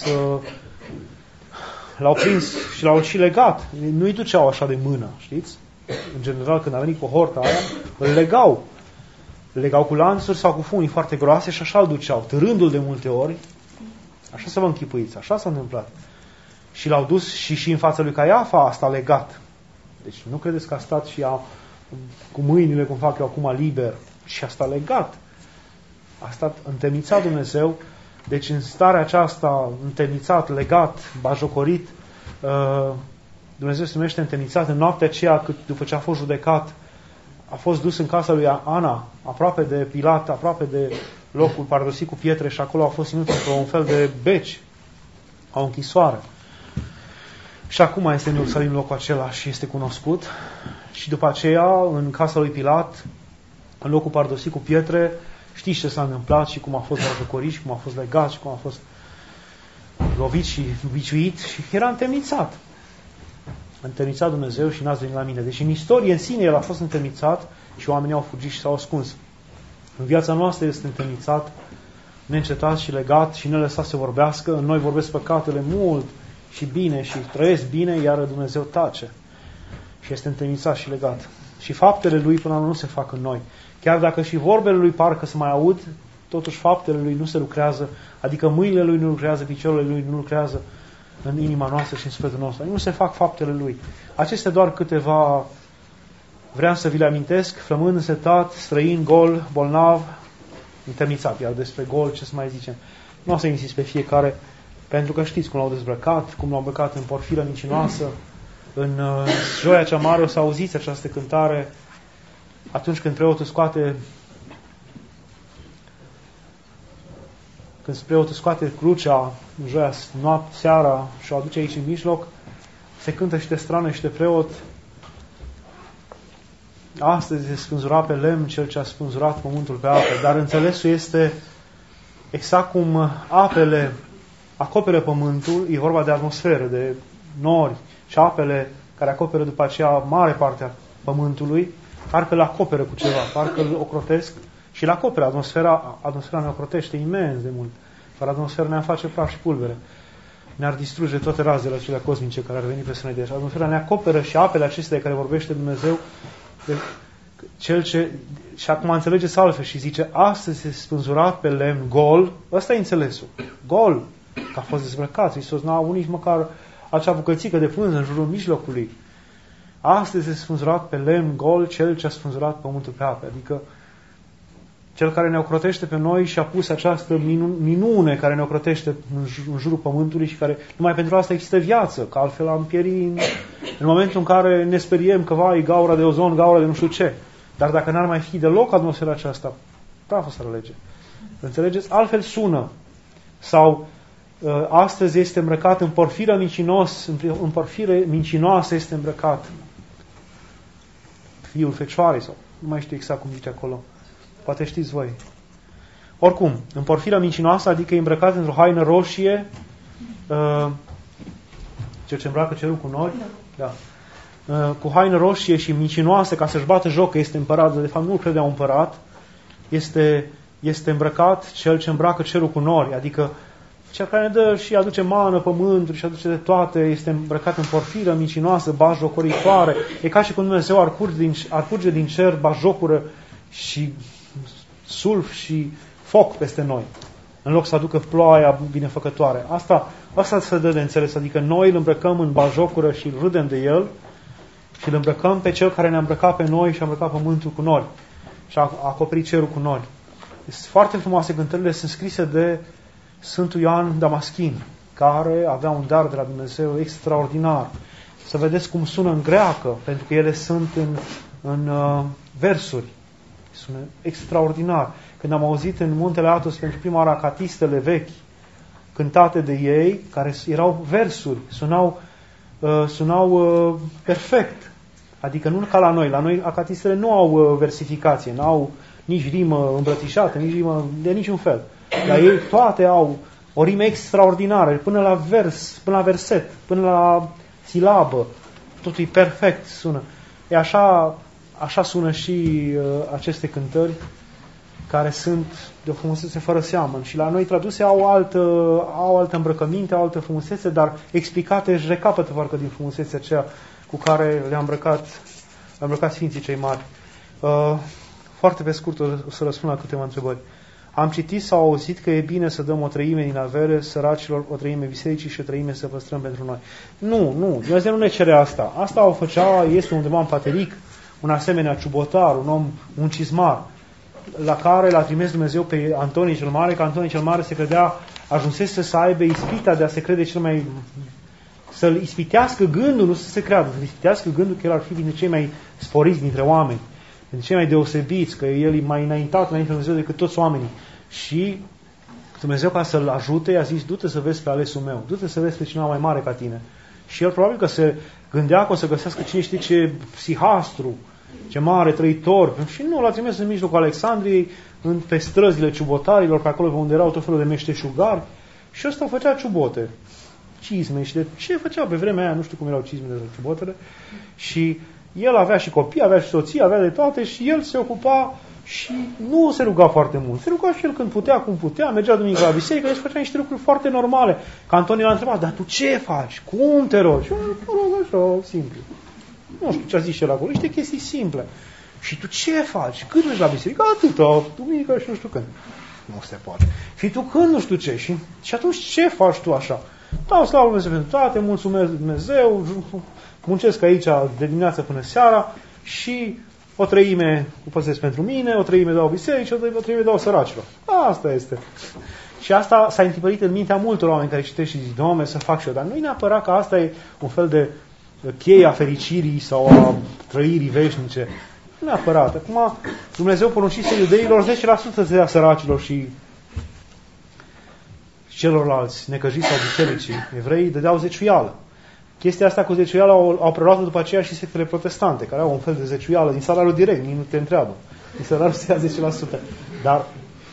și l-au și legat. Nu-i duceau așa de mână, știți? În general, când a venit cu horta aia, îl legau. Îl legau cu lanțuri sau cu funii foarte groase și așa îl duceau, târându-l de multe ori. Așa să vă închipuiți, așa s-a întâmplat. Și l-au dus și în fața lui Caiafa a stat legat. Deci nu credeți că a stat și cu mâinile, cum fac eu acum, liber, și a stat legat. A stat întemnițat Dumnezeu. Deci în starea aceasta, întemnițat, legat, bajocorit, Dumnezeu se numește întemnițat. În noaptea aceea, după ce a fost judecat, a fost dus în casa lui Ana, aproape de Pilat, aproape de locul pardosit cu pietre și acolo a fost ținut într-un fel de beci, o închisoare. Și acum este în Ierusalim locul acela și este cunoscut. Și după aceea, în casa lui Pilat, în locul pardosit cu pietre, știți ce s-a întâmplat și cum a fost bajocorit și cum a fost legat și cum a fost lovit și biciuit și era întemnițat. Întemnițat Dumnezeu și n-ați venit la mine. Deci în istorie în sine el a fost întemnițat și oamenii au fugit și s-au ascuns. În viața noastră este întemnițat, neîncetat și legat și ne lăsat să vorbească. În noi vorbesc păcatele mult și bine și trăiesc bine, iar Dumnezeu tace. Și este întemnițat și legat. Și faptele lui până la urmă nu se fac în noi. Chiar dacă și vorbele lui parcă se mai aud, totuși faptele lui nu se lucrează, adică mâinile lui nu lucrează, picioarele lui nu lucrează în inima noastră și în sufletul nostru. Nu se fac faptele lui. Acestea doar câteva vreau să vi le amintesc: flămând, însetat, străin, gol, bolnav, întemnițat. Iar despre gol, ce să mai zicem? Nu o să insist pe fiecare, pentru că știți cum l-au dezbrăcat, cum l-au îmbrăcat în porfiră mincinoasă. În joia cea mare o să auziți această cântare atunci când preotul scoate crucea în joia seara și o aduce aici în mijloc, se cântă și de strană și de preot: astăzi se spânzura pe lemn cel ce a spânzurat pământul pe apă. Dar înțelesul este exact cum apele acoperă pământul, e vorba de atmosferă, de nori, și apele care acoperă după aceea mare parte a pământului, parcă îl acoperă cu ceva, parcă îl ocrotesc și îl acoperă. Atmosfera ne ocrotește imens de mult. Fără atmosferă ne-am face praf și pulbere. Ne-ar distruge toate razele acelea cosmice care ar veni peste noi. Deci atmosfera ne acoperă și apele acestea de care vorbește Dumnezeu, și acum înțelegeți altfel și zice: astăzi se spânzurat pe lemn gol. Ăsta e înțelesul. Gol. Că a fost dezbrăcat. Hristos n-a avut nici măcar acea bucățică de pânză în jurul mijlocului. Astăzi se spânzurat pe lemn gol cel ce a spânzurat pământul pe ape. Adică cel care ne ocrotește pe noi și a pus această minune care ne ocrotește în jurul pământului și care numai pentru asta există viață, că altfel am pieri în momentul în care ne speriem că vai, gaura de ozon, gaura de nu știu ce. Dar dacă n-ar mai fi deloc atmosfera aceasta, praful s-ar alege. Înțelegeți? Altfel sună. Sau astăzi este îmbrăcat în porfiră mincinoasă este îmbrăcat fiul fecioarei, sau nu mai știu exact cum zice acolo. Poate știți voi. Oricum, în porfiră mincinoasă, adică e îmbrăcat într-o haină roșie, cel ce îmbracă cerul cu nori, da. cu haină roșie și micinoasă ca să-și bată joc că este împărat, de fapt nu credea împărat, este îmbrăcat cel ce îmbracă cerul cu nori, adică cel care ne dă și aduce mană, pământul și aduce de toate, este îmbrăcat în porfiră micinoasă, batjocoritoare. E ca și cum Dumnezeu ar curge din cer batjocură și sulf și foc peste noi, în loc să aducă ploaia binefăcătoare. Asta se dă de înțeles, adică noi îl îmbrăcăm în batjocură și râdem de el și îl îmbrăcăm pe cel care ne-a îmbrăcat pe noi și a îmbrăcat pământul cu nori și a acoperit cerul cu nori. Sunt foarte frumoase cântările, sunt scrise de Sfântul Ioan Damaschin, care avea un dar de la Dumnezeu extraordinar. Să vedeți cum sună în greacă, pentru că ele sunt în versuri. Sună extraordinar. Când am auzit în Muntele Athos pentru prima oară acatistele vechi, cântate de ei, care erau versuri, sunau perfect. Adică nu ca la noi. La noi acatistele nu au versificație, nu au nici rimă îmbrățișată, nici rimă de niciun fel. La ei toate au o rimă extraordinară, până la vers, până la verset, până la silabă. Totul e perfect, sună. E așa sună și aceste cântări, care sunt de o frumusețe fără seamăn. Și la noi traduse au altă îmbrăcăminte, au altă frumusețe, dar explicate își recapătă parcă din frumusețea aceea cu care le-a îmbrăcat Sfinții cei mari. Foarte pe scurt o să răspund la câteva întrebări. Am citit sau auzit că e bine să dăm o treime din avere săracilor, o treime bisericii și o treime să păstrăm pentru noi. Nu, Dumnezeu nu ne cere asta. Asta o făcea, este undeva în Pateric, un asemenea ciubotar, un om, un cizmar, la care l-a trimis Dumnezeu pe Antonie cel Mare, că Antonie cel Mare se credea, ajunsese să aibă ispita de a se crede cel mai... să-l ispitească gândul, nu să se creadă, să-l ispitească gândul că el ar fi dintre cei mai sporiți dintre oameni, dintre cei mai deosebiți, că el e mai înaintat înainte de Dumnezeu decât toți oamenii. Și Dumnezeu, ca să-l ajute, i-a zis, du-te să vezi pe alesul meu, du-te să vezi pe cineva mai mare ca tine. Și el probabil că se gândea că o să găsească cine știe ce psihastru, ce mare trăitor. Și nu, l-a trimis în mijlocul Alexandriei, pe străzile ciubotarilor, pe acolo unde erau tot felul de meșteșugari. Și ăsta făcea ciubote, cizme și de ce făcea pe vremea aia, nu știu cum erau cizmele de ciubotele. Și el avea și copii, avea și soție, avea de toate și el se ocupa și nu se ruga foarte mult. Se ruga și el când putea, cum putea, mergea duminică la biserică, deci făcea niște lucruri foarte normale. Că Antonie l-a întrebat, dar tu ce faci? Cum te rogi? Și eu mă rog așa, simplu. Nu știu ce a zis el acolo, niște chestii simple. Și tu ce faci? Când mergi la biserică? Atâta, duminică și nu știu când. Nu se poate. Și tu când nu știu ce? Și atunci ce faci tu așa? Dau slavă Dumnezeu pentru toate, mulțumesc Dumnezeu, muncesc aici de dimineață până seara și o treime o păzesc pentru mine, o treime dau biserici, o treime dau săracilor. Asta este. Și asta s-a întipărit în mintea multor oameni care citesc și zic, Doamne, să fac și eu. Dar nu-i neapărat că asta e un fel de cheie a fericirii sau a trăirii veșnice. Nu neapărat. Acum Dumnezeu poruncise iudeilor 10% să dea săracilor și celorlalți necăjiți sau bisericii. Evreii dădeau zeciuială. Chestia asta cu zeciuială au preluat după aceea și sectele protestante, care au un fel de zeciuială din salariul direct, nu te întreabă. Din salariul se ia 10%. Dar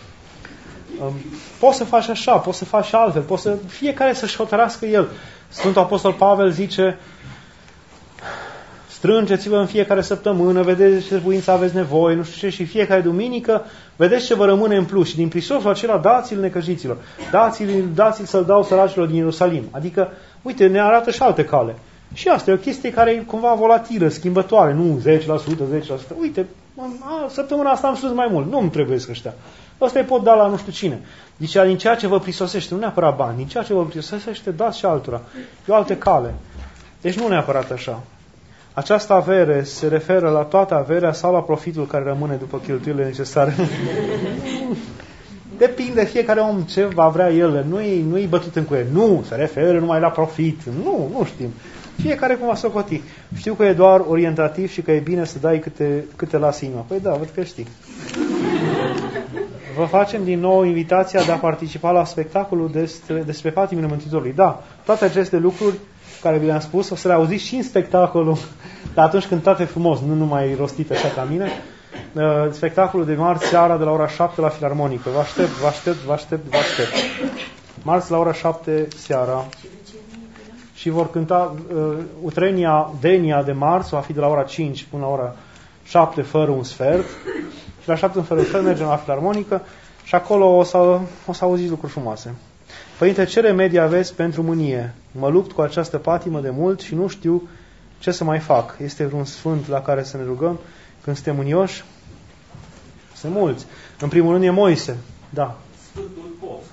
poți să faci așa, poți să faci altfel, fiecare să-și hotărască el. Sfântul Apostol Pavel zice, strângeți-vă în fiecare săptămână, vedeți ce trebuință aveți nevoie, nu știu ce, și fiecare duminică vedeți ce vă rămâne în plus. Și din prisosul acela dați-l necăjiților. Dați-l să-l dau săracilor din Ierusalim. Adică, uite, ne arată și alte cale. Și asta e o chestie care e cumva volatilă, schimbătoare. Nu 10%, 10%. Uite, săptămâna asta am sus mai mult. Nu-mi trebuie să ăștia. Ăsta îi pot da la nu știu cine. Deci, din ceea ce vă prisosește, nu neapărat bani, din ceea ce vă prisosește, dați și altora. E o altă cale. Deci nu neapărat așa. Această avere se referă la toată averea sau la profitul care rămâne după cheltuielile necesare? Depinde fiecare om ce va vrea el. Nu-i bătut în cuie. Nu, se referă numai la profit. Nu știm. Fiecare cum va socoti. Știu că e doar orientativ și că e bine să dai câte lasă inima. Păi da, văd că știi. Vă facem din nou invitația de a participa la spectacolul despre patimile Mântuitorului. Da, toate aceste lucruri care vi le-am spus, o să le auziți și în spectacolul, dar atunci cântate frumos, nu numai rostit așa ca mine. Spectacolul de marți seara de la ora 7 la Filarmonică. Vă aștept. Marți la ora 7 seara. și vor cânta Utrenia Denia de marți, va fi de la ora 5 până la ora 7 fără un sfert. Și la 7 fără un sfert mergem la filarmonică și acolo o să auziți lucruri frumoase. Părinte, ce remedii aveți pentru mânie? Mă lupt cu această patimă de mult și nu știu ce să mai fac. Este vreun sfânt la care să ne rugăm când suntem mânioși? Sunt mulți. În primul rând e Moise. Da. Sfântul post.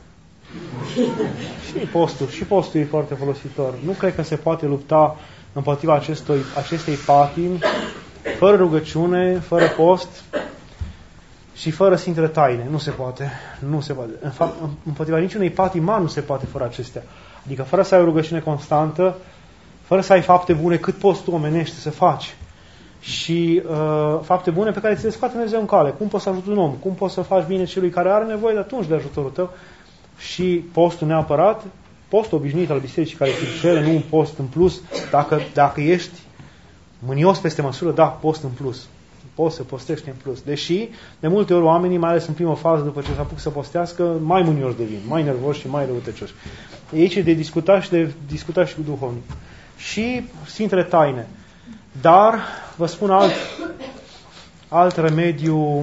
Și postul e foarte folositor. Nu cred că se poate lupta împotriva acestei patimi fără rugăciune, fără post și fără Sfintele Taine. Nu se poate. Nu se poate. În fapt, împotriva niciunei patimi nu se poate fără acestea. Adică fără să ai o rugăciune constantă, fără să ai fapte bune, cât poți tu omenește să faci. Și fapte bune pe care ți le scoate Dumnezeu în cale. Cum poți să ajuți un om? Cum poți să faci bine celui care are nevoie de atunci de ajutorul tău? Și postul neapărat, postul obișnuit al bisericii care ți cere, nu un post în plus. Dacă ești mânios peste măsură, da, post în plus. Poți să postești în plus. Deși, de multe ori oamenii, mai ales în primă fază, după ce s-a apuc să postească, mai mânioși devin, mai nervoși și mai răutăcioși. Aici e de discutat și cu duhovnic. Și Sfintele Taine. Dar, vă spun alt remediu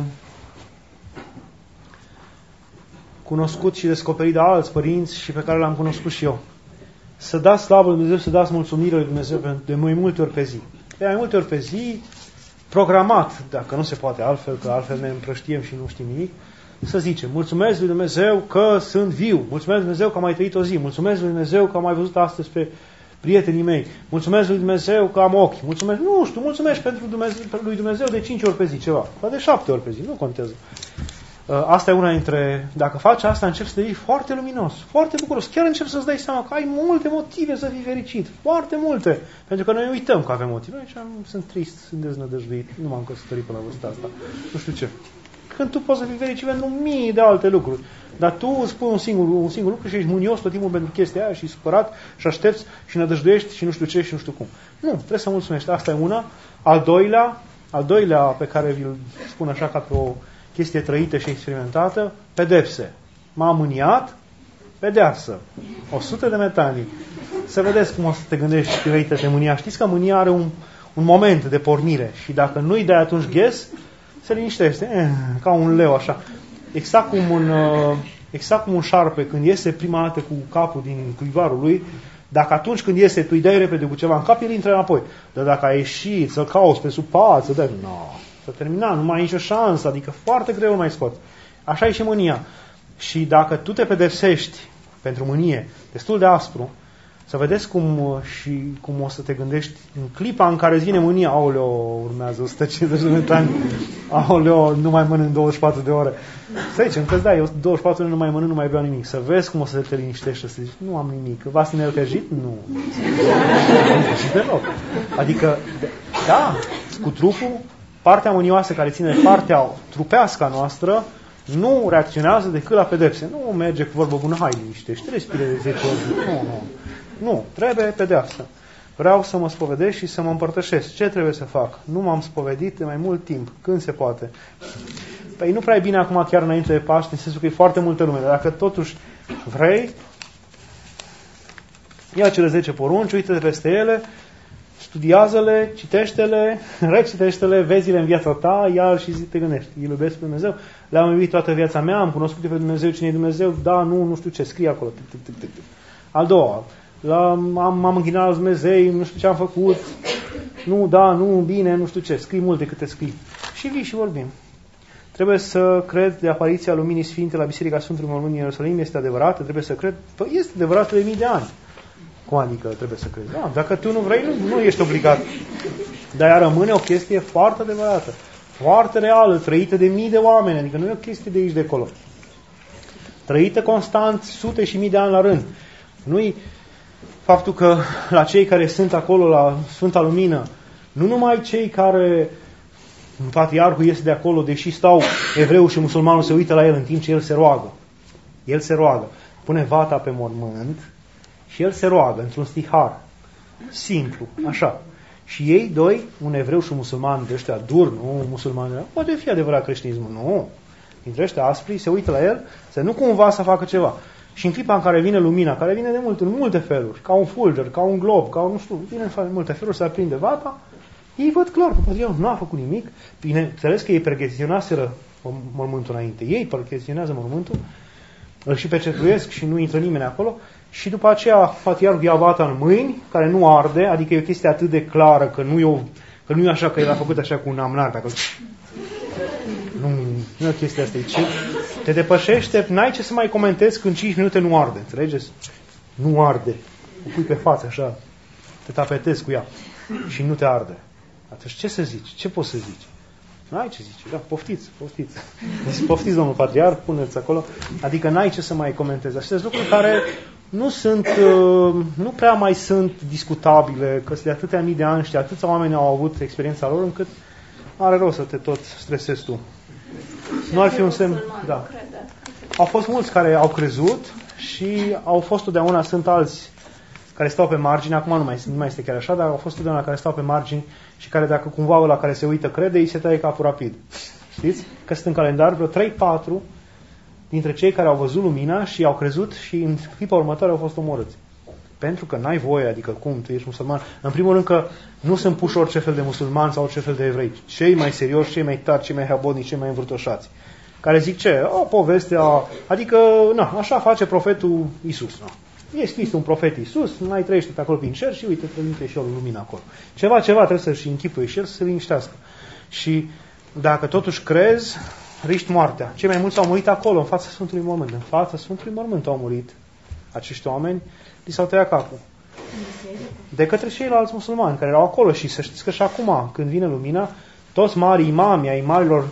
cunoscut și descoperit de alți părinți și pe care l-am cunoscut și eu. Să dați slavă lui Dumnezeu, să dați mulțumire lui Dumnezeu de mai multe ori pe zi. De mai multe ori pe zi, programat, dacă nu se poate altfel, că altfel ne împrăștiem și nu știm nimic, să zicem, mulțumesc lui Dumnezeu că sunt viu, mulțumesc lui Dumnezeu că am mai trăit o zi, mulțumesc lui Dumnezeu că am mai văzut astăzi pe prietenii mei, mulțumesc lui Dumnezeu că am ochi, mulțumesc lui Dumnezeu de 5 ori pe zi, ceva, sau de 7 ori pe zi, nu contează. Asta e una dintre, dacă faci asta, începi să devii foarte luminos, foarte bucuros, chiar începi să-ți dai seama că ai multe motive să fii fericit, foarte multe, pentru că noi uităm că avem motive. Noi sunt trist, sunt deznădăjduit, nu m-am căsătorit până la vârsta asta, nu știu ce. Când tu poți să fii fericit pentru mii de alte lucruri, dar tu îți spui un singur lucru și ești mânios tot timpul pentru chestia aia și supărat și aștepți și nădăjduiești și nu știu ce și nu știu cum. Nu, trebuie să mulțumești. Asta e una. Al doilea pe care vi-l spun așa ca pe o chestie trăită și experimentată, pedepse. M-am mâniat, pedeapsă. 100 de metanii. Să vedeți cum o să te gândești trăită de mânia. Știți că mânia are un moment de pornire și dacă nu-i dai atunci ghes, se liniștește, ca un leu așa. Exact cum un șarpe când iese prima dată cu capul din cuivarul lui, dacă atunci când iese tu îi dai repede cu ceva în cap, el intră înapoi. Dar dacă ai ieșit, să-l cauți pe sub pat, s-a terminat, nu mai ai nicio șansă, adică foarte greu îl mai scoți. Așa e și mânia. Și dacă tu te pedepsești pentru mânie destul de aspru, să vedeți cum o să te gândești în clipa în care îți vine mânia, aoleo, urmează 150 de metani, aoleo, nu mai mănânc 24 de ore. Să zicem că eu 24 de ore nu mai mănânc, nu mai beau nimic. Să vezi cum o să te liniștești, să zici, nu am nimic. V-ați nervejit? Nu. Și deloc. Adică, da, cu trupul, partea mânioasă care ține de partea trupească a noastră, nu reacționează decât la pedepse. Nu merge cu vorbă bună, hai liniștește, respire de 10 ori. Nu, trebuie pedeapsă. Vreau să mă spovedesc și să mă împărtășesc. Ce trebuie să fac? Nu m-am spovedit de mai mult timp. Când se poate? Păi nu prea e bine acum chiar înainte de Paște, în sensul că e foarte multă lume. Dar dacă totuși vrei, ia cele 10 porunci, uită-te peste ele, studiază-le, citește-le, recitește-le, vezi-le în viața ta, iar și te gândești. Îl iubesc pe Dumnezeu, le-am iubit toată viața mea, am cunoscut pe Dumnezeu, cine e Dumnezeu, da, nu știu ce, scrie acolo. Al doua, m-am închinat la Dumnezeu, nu știu ce am făcut, nu, bine, nu știu ce, scrii multe câte scrii. Și vii și vorbim. Trebuie să cred de apariția Luminii Sfinte la Biserica Sfântului Mormânt Ierusalim, este adevărată, trebuie să cred, este adevărată de mii de ani. Cum adică trebuie să crezi? Da, dacă tu nu vrei, nu ești obligat. Dar ea rămâne o chestie foarte adevărată, foarte reală, trăită de mii de oameni, adică nu e o chestie de aici de acolo. Trăită constant, sute și mii de ani la rând. Nu-i faptul că la cei care sunt acolo, la Sfânta Lumină, nu numai cei care, patriarhul este de acolo, deși stau evreul și musulmanul, se uită la el în timp ce el se roagă. El se roagă. Pune vata pe mormânt și el se roagă într-un stihar. Simplu, așa. Și ei doi, un evreu și un musulman de ăștia dur, nu musulmani, poate fi adevărat creștinismul, nu. Dintre ăștia aspri, se uită la el, să nu cumva să facă ceva. Și în clipa în care vine lumina, care vine de multe feluri, ca un fulger, ca un glob, ca un, nu știu, vine în multe feluri, se aprinde vata, ei văd clar că Pătriarhul nu a făcut nimic. Bineînțeles că ei percheziționaseră mormântul înainte. Ei percheziționează mormântul, îl și pecetluiesc și nu intră nimeni acolo. Și după aceea Patriarhul ia vata în mâini, care nu arde, adică e o chestie atât de clară că nu e așa că el a făcut așa cu un amnar pe acolo. Nu e o chestie asta, ci te depășește, n-ai ce să mai comentezi când 5 minute nu arde, înțelegeți? Nu arde. O pui pe față așa, te tapetezi cu ea și nu te arde. Atunci ce să zici? Ce poți să zici? N-ai ce zici, da, poftiți. Deci, poftiți, domnul Patriarh, puneți acolo. Adică n-ai ce să mai comentezi. Aceste lucruri care nu prea mai sunt discutabile, că de atâtea mii de ani și atâția oameni au avut experiența lor, încât are rost să te tot stresezi tu. Nu ar fi un semn. Da. Au fost mulți care au crezut și au fost totdeauna, sunt alți care stau pe margine, acum nu mai este chiar așa, dar au fost totdeauna care stau pe margini și care dacă cumva ăla care se uită crede, îi se taie capul rapid. Știți? Că sunt în calendar vreo 3-4 dintre cei care au văzut lumina și au crezut și în clipa următoare au fost omorâți. Pentru că n-ai voie, adică cum, tu ești musulman. În primul rând că nu sunt puși orice fel de musulmani sau orice fel de evrei. Cei mai serioși, cei mai tari, cei mai habodnici, cei mai învârtoșați. Care zic ce? O poveste, adică, așa face profetul Iisus. Este un profet Iisus, mai trăiește pe acolo prin cer și uite, trimite și el lumina acolo. Ceva trebuie să-și închipuie și el să se liniștească. Și dacă totuși crezi, riști moartea. Cei mai mulți au murit acolo, în fața Sfântului Mormânt. În fața Sfântului Mormânt au murit acești oameni, li s-au tăiat capul. De către ceilalți musulmani care erau acolo. Și să știți că și acum, când vine lumina, toți marii imami ai marilor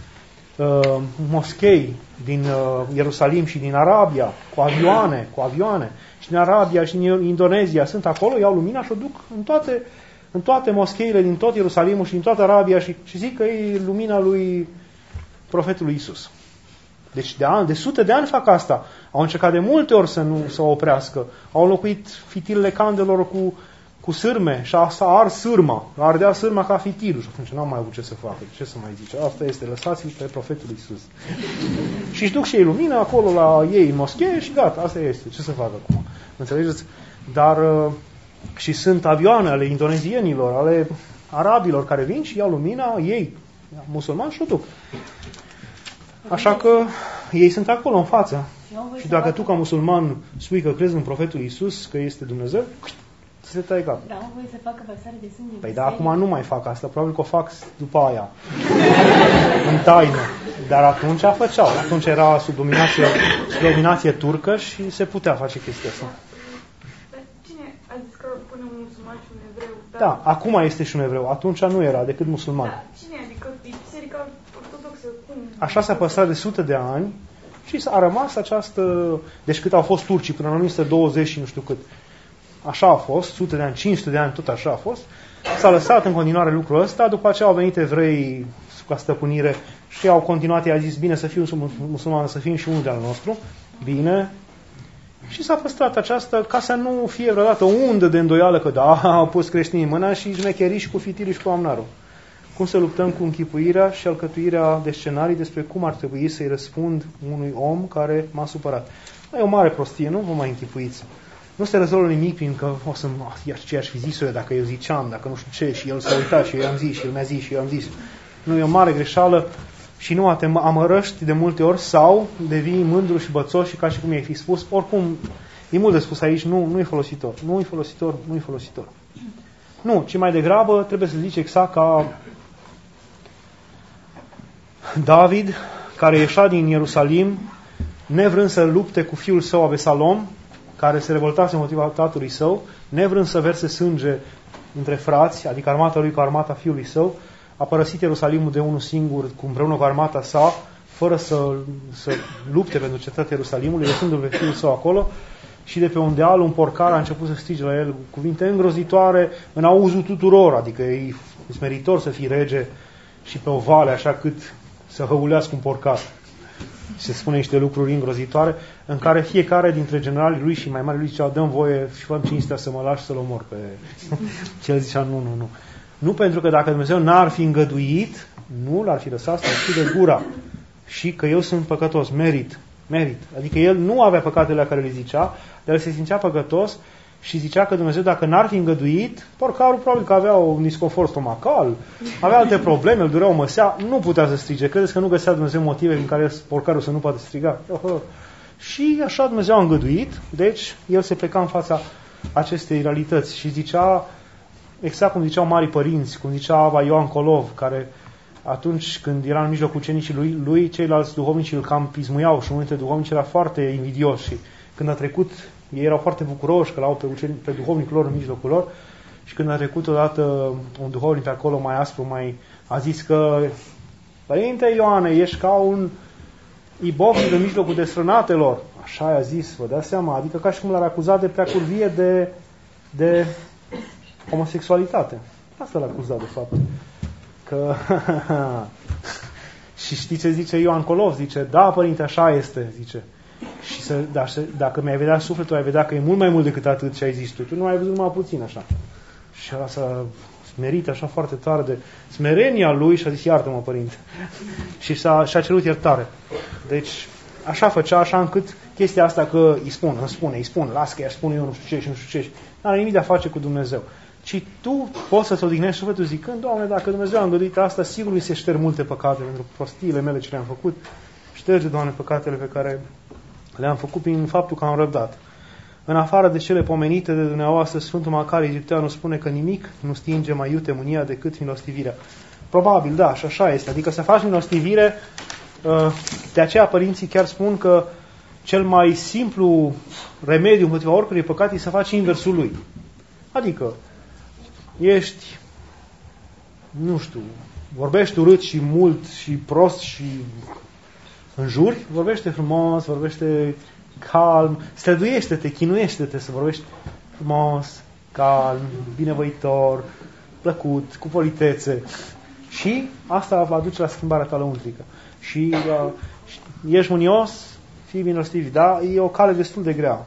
moschei din Ierusalim și din Arabia, cu avioane, și din Arabia și din Indonezia, sunt acolo, iau lumina și o duc în toate moscheile din tot Ierusalimul și din toată Arabia și zic că e lumina lui profetului Iisus. Deci de sute de ani fac asta. Au încercat de multe ori să o oprească. Au înlocuit fitilele candelor cu sârme și s-a ars sârma. Ardea sârma ca fitilul și atunci n-am mai avut ce să facă. Ce să mai zice? Asta este, lăsați-l pe profetul Iisus. Și își duc și ei lumină acolo la ei în moschee și gata, asta este. Ce să facă acum? Înțelegeți? Dar și sunt avioane ale indonezienilor, ale arabilor care vin și iau lumina, ei, musulmani, și o duc. Așa că ei sunt acolo în față. Și dacă tu ca musulman spui că crezi în profetul Iisus, că este Dumnezeu, se taie capul. Da, voi să facă vărsare de sânge. Păi da, acum nu mai fac asta, probabil că o fac după aia. În taină. Dar atunci făceau. Atunci era sub dominație turcă și se putea face chestia asta. Dar cine a zis că pune un musulman și un evreu? Da, acum este și un evreu. Atunci nu era decât musulman. Da, cine? Adică biserica ortodoxă? Cum? Așa s-a păstrat de sute de ani și a rămas această... Deci cât au fost turcii până în 1920 și nu știu cât. Așa a fost, sute de ani, 500 de ani, tot așa a fost. S-a lăsat în continuare lucrul ăsta, după aceea au venit evrei ca stăpânire și au continuat, i-a zis, bine să fiu musulman, să fim și unul de-al nostru, bine, și s-a păstrat aceasta ca să nu fie vreodată o undă de îndoială că da, au pus creștinii în mâna și șmecherii și cu fitilii și cu amnarul. Cum să luptăm cu închipuirea și alcătuirea de scenarii despre cum ar trebui să-i răspund unui om care m-a supărat. E o mare prostie, nu vă mai închipuiți. Nu se rezolvă nimic prin că o să ce aș fi zis-o eu dacă eu ziceam, dacă nu știu ce, și el s-a uitat și eu i-am zis, și el mi-a zis, și eu i-am zis. Nu, e o mare greșeală și nu te amărăști de multe ori sau devii mândru și bățos și ca și cum i-ai fi spus. Oricum, e mult de spus aici, nu e folositor. Nu e folositor, nu e folositor. Nu, ci mai degrabă trebuie să zici exact ca David, care ieșea din Ierusalim, nevrând să lupte cu fiul său Abesalom, care se revoltase împotriva tatălui său, nevrând să verse sânge între frați, adică armata lui cu armata fiului său, a părăsit Ierusalimul de unul singur, împreună cu armata sa, fără să lupte pentru cetatea Ierusalimului, lăsându-l pe fiul său acolo, și de pe un deal un porcar a început să strige la el cuvinte îngrozitoare în auzul tuturor, adică e smeritor să fii rege și pe o vale așa cât să hăulească un porcar. Se spune niște lucruri îngrozitoare în care fiecare dintre generalii lui și mai mari lui zicea, dăm voie și făm cinstea să mă lași să-l omor pe... Și el zicea, nu. Nu pentru că dacă Dumnezeu n-ar fi îngăduit, nu l-ar fi lăsat să deschide gura. Și că eu sunt păcătos, merit Merit. Adică el nu avea păcatele la care le zicea, dar el se simțea păcătos și zicea că Dumnezeu, dacă n-ar fi îngăduit, porcarul probabil că avea un disconfort stomacal, avea alte probleme, îl durea o măsea, nu putea să strige. Credeți că nu găsea Dumnezeu motive în care porcarul să nu poate striga? Și așa Dumnezeu a îngăduit, deci el se pleca în fața acestei realități și zicea, exact cum ziceau marii părinți, cum zicea Ava Ioan Colov, care atunci când era în mijlocul ucenicii lui, ceilalți duhovnici îl cam pismuiau și unul dintre duhovnici era foarte invidios și când a trecut, ei erau foarte bucuroși că l-au pe duhovnicul lor în mijlocul lor și când a trecut odată un duhovnic pe acolo mai aspru, a zis că Părinte Ioane, ești ca un ibovnic în mijlocul desfrânatelor. Așa i-a zis, vă dați seama, adică ca și cum l-ar acuzat de preacurvie de homosexualitate. Asta l-a acuzat, de fapt. Că și știi ce zice Ioan Colov? Zice, da, părinte, așa este, zice. Și dacă mi-ai vedea sufletul, ai vedea că e mult mai mult decât atât ce ai zis tu. Tu nu ai văzut numai puțin așa. Și ăla s-a smerit așa foarte tare de smerenia lui și a zis, iartă-mă, părinte. Și și-a cerut iertare. Deci, așa făcea, așa încât chestia asta că îi spun, las că i-aș spune eu nu știu ce și nu știu ce. N-are nimic de a face cu Dumnezeu. Ci tu poți să-ți odihnești sufletul zicând, Doamne, dacă Dumnezeu a îngăduit asta, sigur mi se șterg multe păcate pentru prostiile mele ce le-am făcut. Șterge, Doamne, păcatele pe care le-am făcut prin faptul că am răbdat. În afară de cele pomenite de dumneavoastră, Sfântul Macari Egipteanu spune că nimic nu stinge mai iute mânia decât milostivirea. Probabil, da, și așa este. Adică să faci milostivire, de aceea părinții chiar spun că cel mai simplu remediu împotriva oricărui păcat e să faci inversul lui. Adică ești, nu știu, vorbești urât și mult și prost și înjuri, vorbește frumos, vorbește calm, străduiește-te, chinuiește-te să vorbești frumos, calm, binevoitor, plăcut, cu politețe. Și asta va duce la schimbarea ta lăuntrică. Și ești mânios, fii milostiv, da? E o cale destul de grea.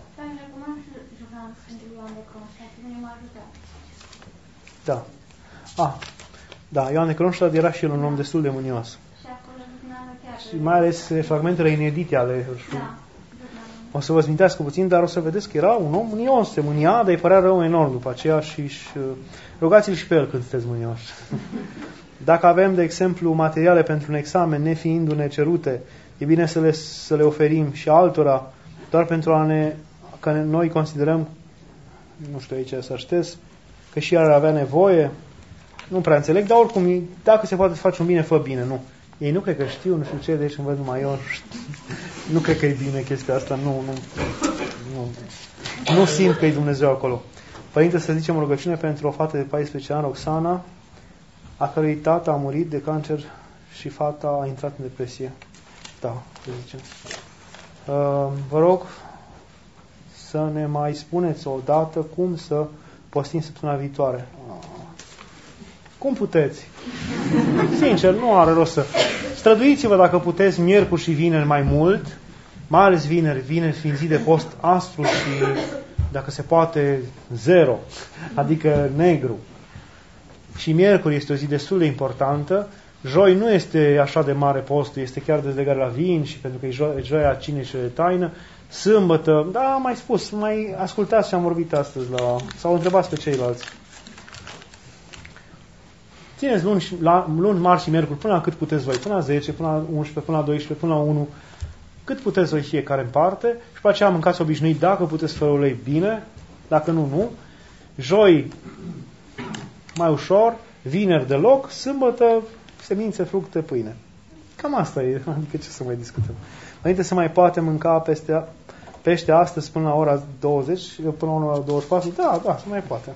Da. Da, Ioan de Cronstadt era și el un om destul de mânios. Și mai ales fragmentele inedite ale o să vă smintească puțin, dar o să vedeți că era un om mânios, se mânia, dar îi părea rău enorm după aceea și rugați-l și pe el când sunteți mânioși. Dacă avem, de exemplu, materiale pentru un examen, nefiindu-ne cerute, e bine să le oferim și altora, doar pentru că noi considerăm, nu știu aici să aștepți, că și ar avea nevoie. Nu prea înțeleg, dar oricum, dacă se poate face un bine, fă bine, nu. Ei nu cred că știu, nu știu ce, deci îmi văd numai eu. Nu cred că e bine chestia asta, nu simt că e Dumnezeu acolo. Părinte, să zicem o rugăciune pentru o fată de 14 ani, Roxana, a cărui tată a murit de cancer și fata a intrat în depresie. Da, să zicem. Vă rog să ne mai spuneți o dată cum să postim săptămâna viitoare. Cum puteți? Sincer, nu are rost să... Străduiți-vă dacă puteți miercuri și vineri mai mult, mai ales vineri fiind zi de post astru și, dacă se poate, 0, adică negru. Și miercuri este o zi destul de importantă. Joi nu este așa de mare postul, este chiar dezlegare la vin și pentru că e joia cinei și de taină. Sâmbătă, da, am mai spus, mai ascultați ce am vorbit astăzi sau întrebați pe ceilalți. Țineți luni, marți și miercuri până la cât puteți voi, până la 10, până la 11, până la 12, până la 1, cât puteți voi fiecare în parte și după aceea mâncați obișnuit, dacă puteți fără ulei, bine, dacă nu, nu. Joi mai ușor, vineri deloc, sâmbătă semințe, fructe, pâine. Cam asta e, adică ce să mai discutăm. Înainte să mai poate mânca pește astăzi până la ora 20, până la ora 24, da, se mai poate.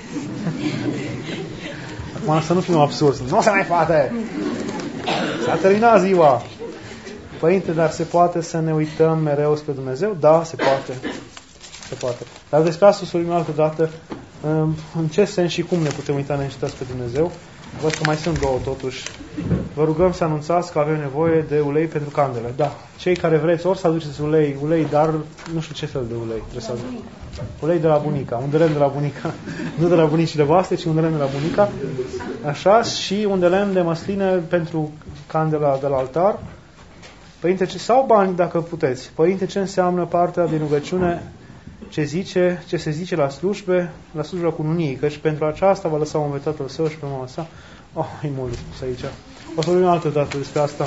Acum să nu fim absurzi. Nu se mai poate! S-a terminat ziua! Părinte, dar se poate să ne uităm mereu spre Dumnezeu? Da, se poate. Se poate. Dar despre asta să vorbim altă dată. În ce sens și cum ne putem uita neîncetat spre Dumnezeu? Văd că mai sunt două totuși. Vă rugăm să anunțați că avem nevoie de ulei pentru candele. Da. Cei care vreți, ori să aduceți ulei, dar nu știu ce fel de ulei trebuie să aduceți. Ulei de la bunica, un de lemn de la bunica. Nu de la bunicile voastre, ci un de lemn de la bunica. Așa, și un de lemn de măsline pentru candela de la altar. Părinte, sau bani dacă puteți. Părinte, ce înseamnă partea din rugăciune ce se zice la slujba cununiei? Căci pentru aceasta va lăsa un pe tatăl său și pe mama sa. E mult spus aici. O să vorbim altă dată despre asta.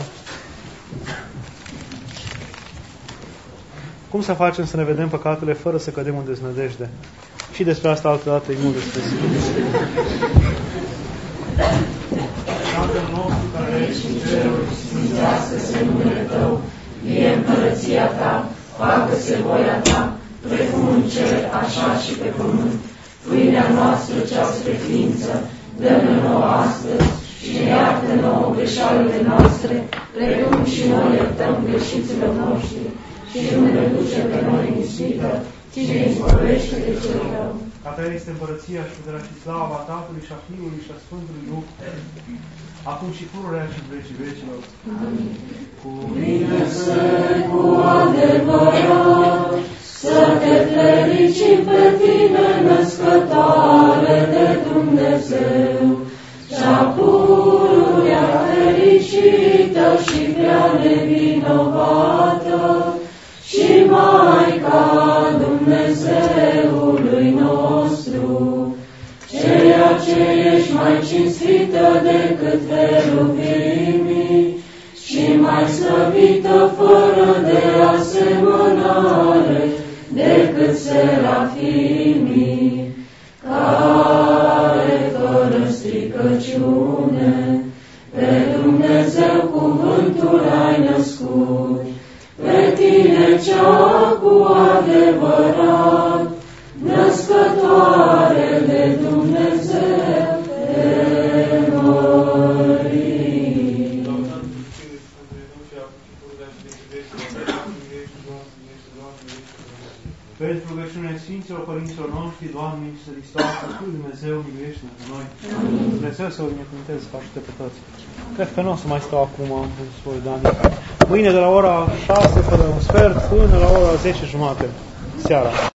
Cum să facem să ne vedem păcatele fără să cădem în deznădejde? Și despre asta altă dată e mult despre Tatăl nostru care ești în ceruri, sfințească-se numele Tău, vie împărăția Ta, facă-se voia Ta, precum în cer, așa și pe pământ. Pâinea noastră cea spre ființă, dă-ne nouă astăzi și iartă nouă greșalele noastre, precum și noi iertăm greșiților noștri. Și nu ne duce pe noi în ispită, ci ne izbăvește de cel rău. A Ta este împărăția și puterea și slava Tatălui și a Fiului și a Sfântului Duh, acum și pururea și în vecii vecilor. Amin. Cuvine-se cu adevărat, să te fericim pe Tine, născătoare de Dumnezeu, cea pururea fericită și prea nevinovată, și Maica Dumnezeului nostru, ceea ce ești mai cinstită decât heruvimii și mai slăvită fără de asemănare decât serafimii, care fără stricăciune pe Dumnezeu cuvântul ai născut. Pe Tine cea cu adevărat, născătoare de Dumnezeu, te mărim. Pentru rugăciunea Sfinților Părinților noștri, Doamne, și să Hristos, Fiul Dumnezeu, miluiește-ne pe noi. Dumnezeu să o binecuvânteze, să ajute pe toți. Cred că nu o să mai stau acum în spovedanie. Mâine de la ora 6 până un sfert, până la ora 10:30 seara.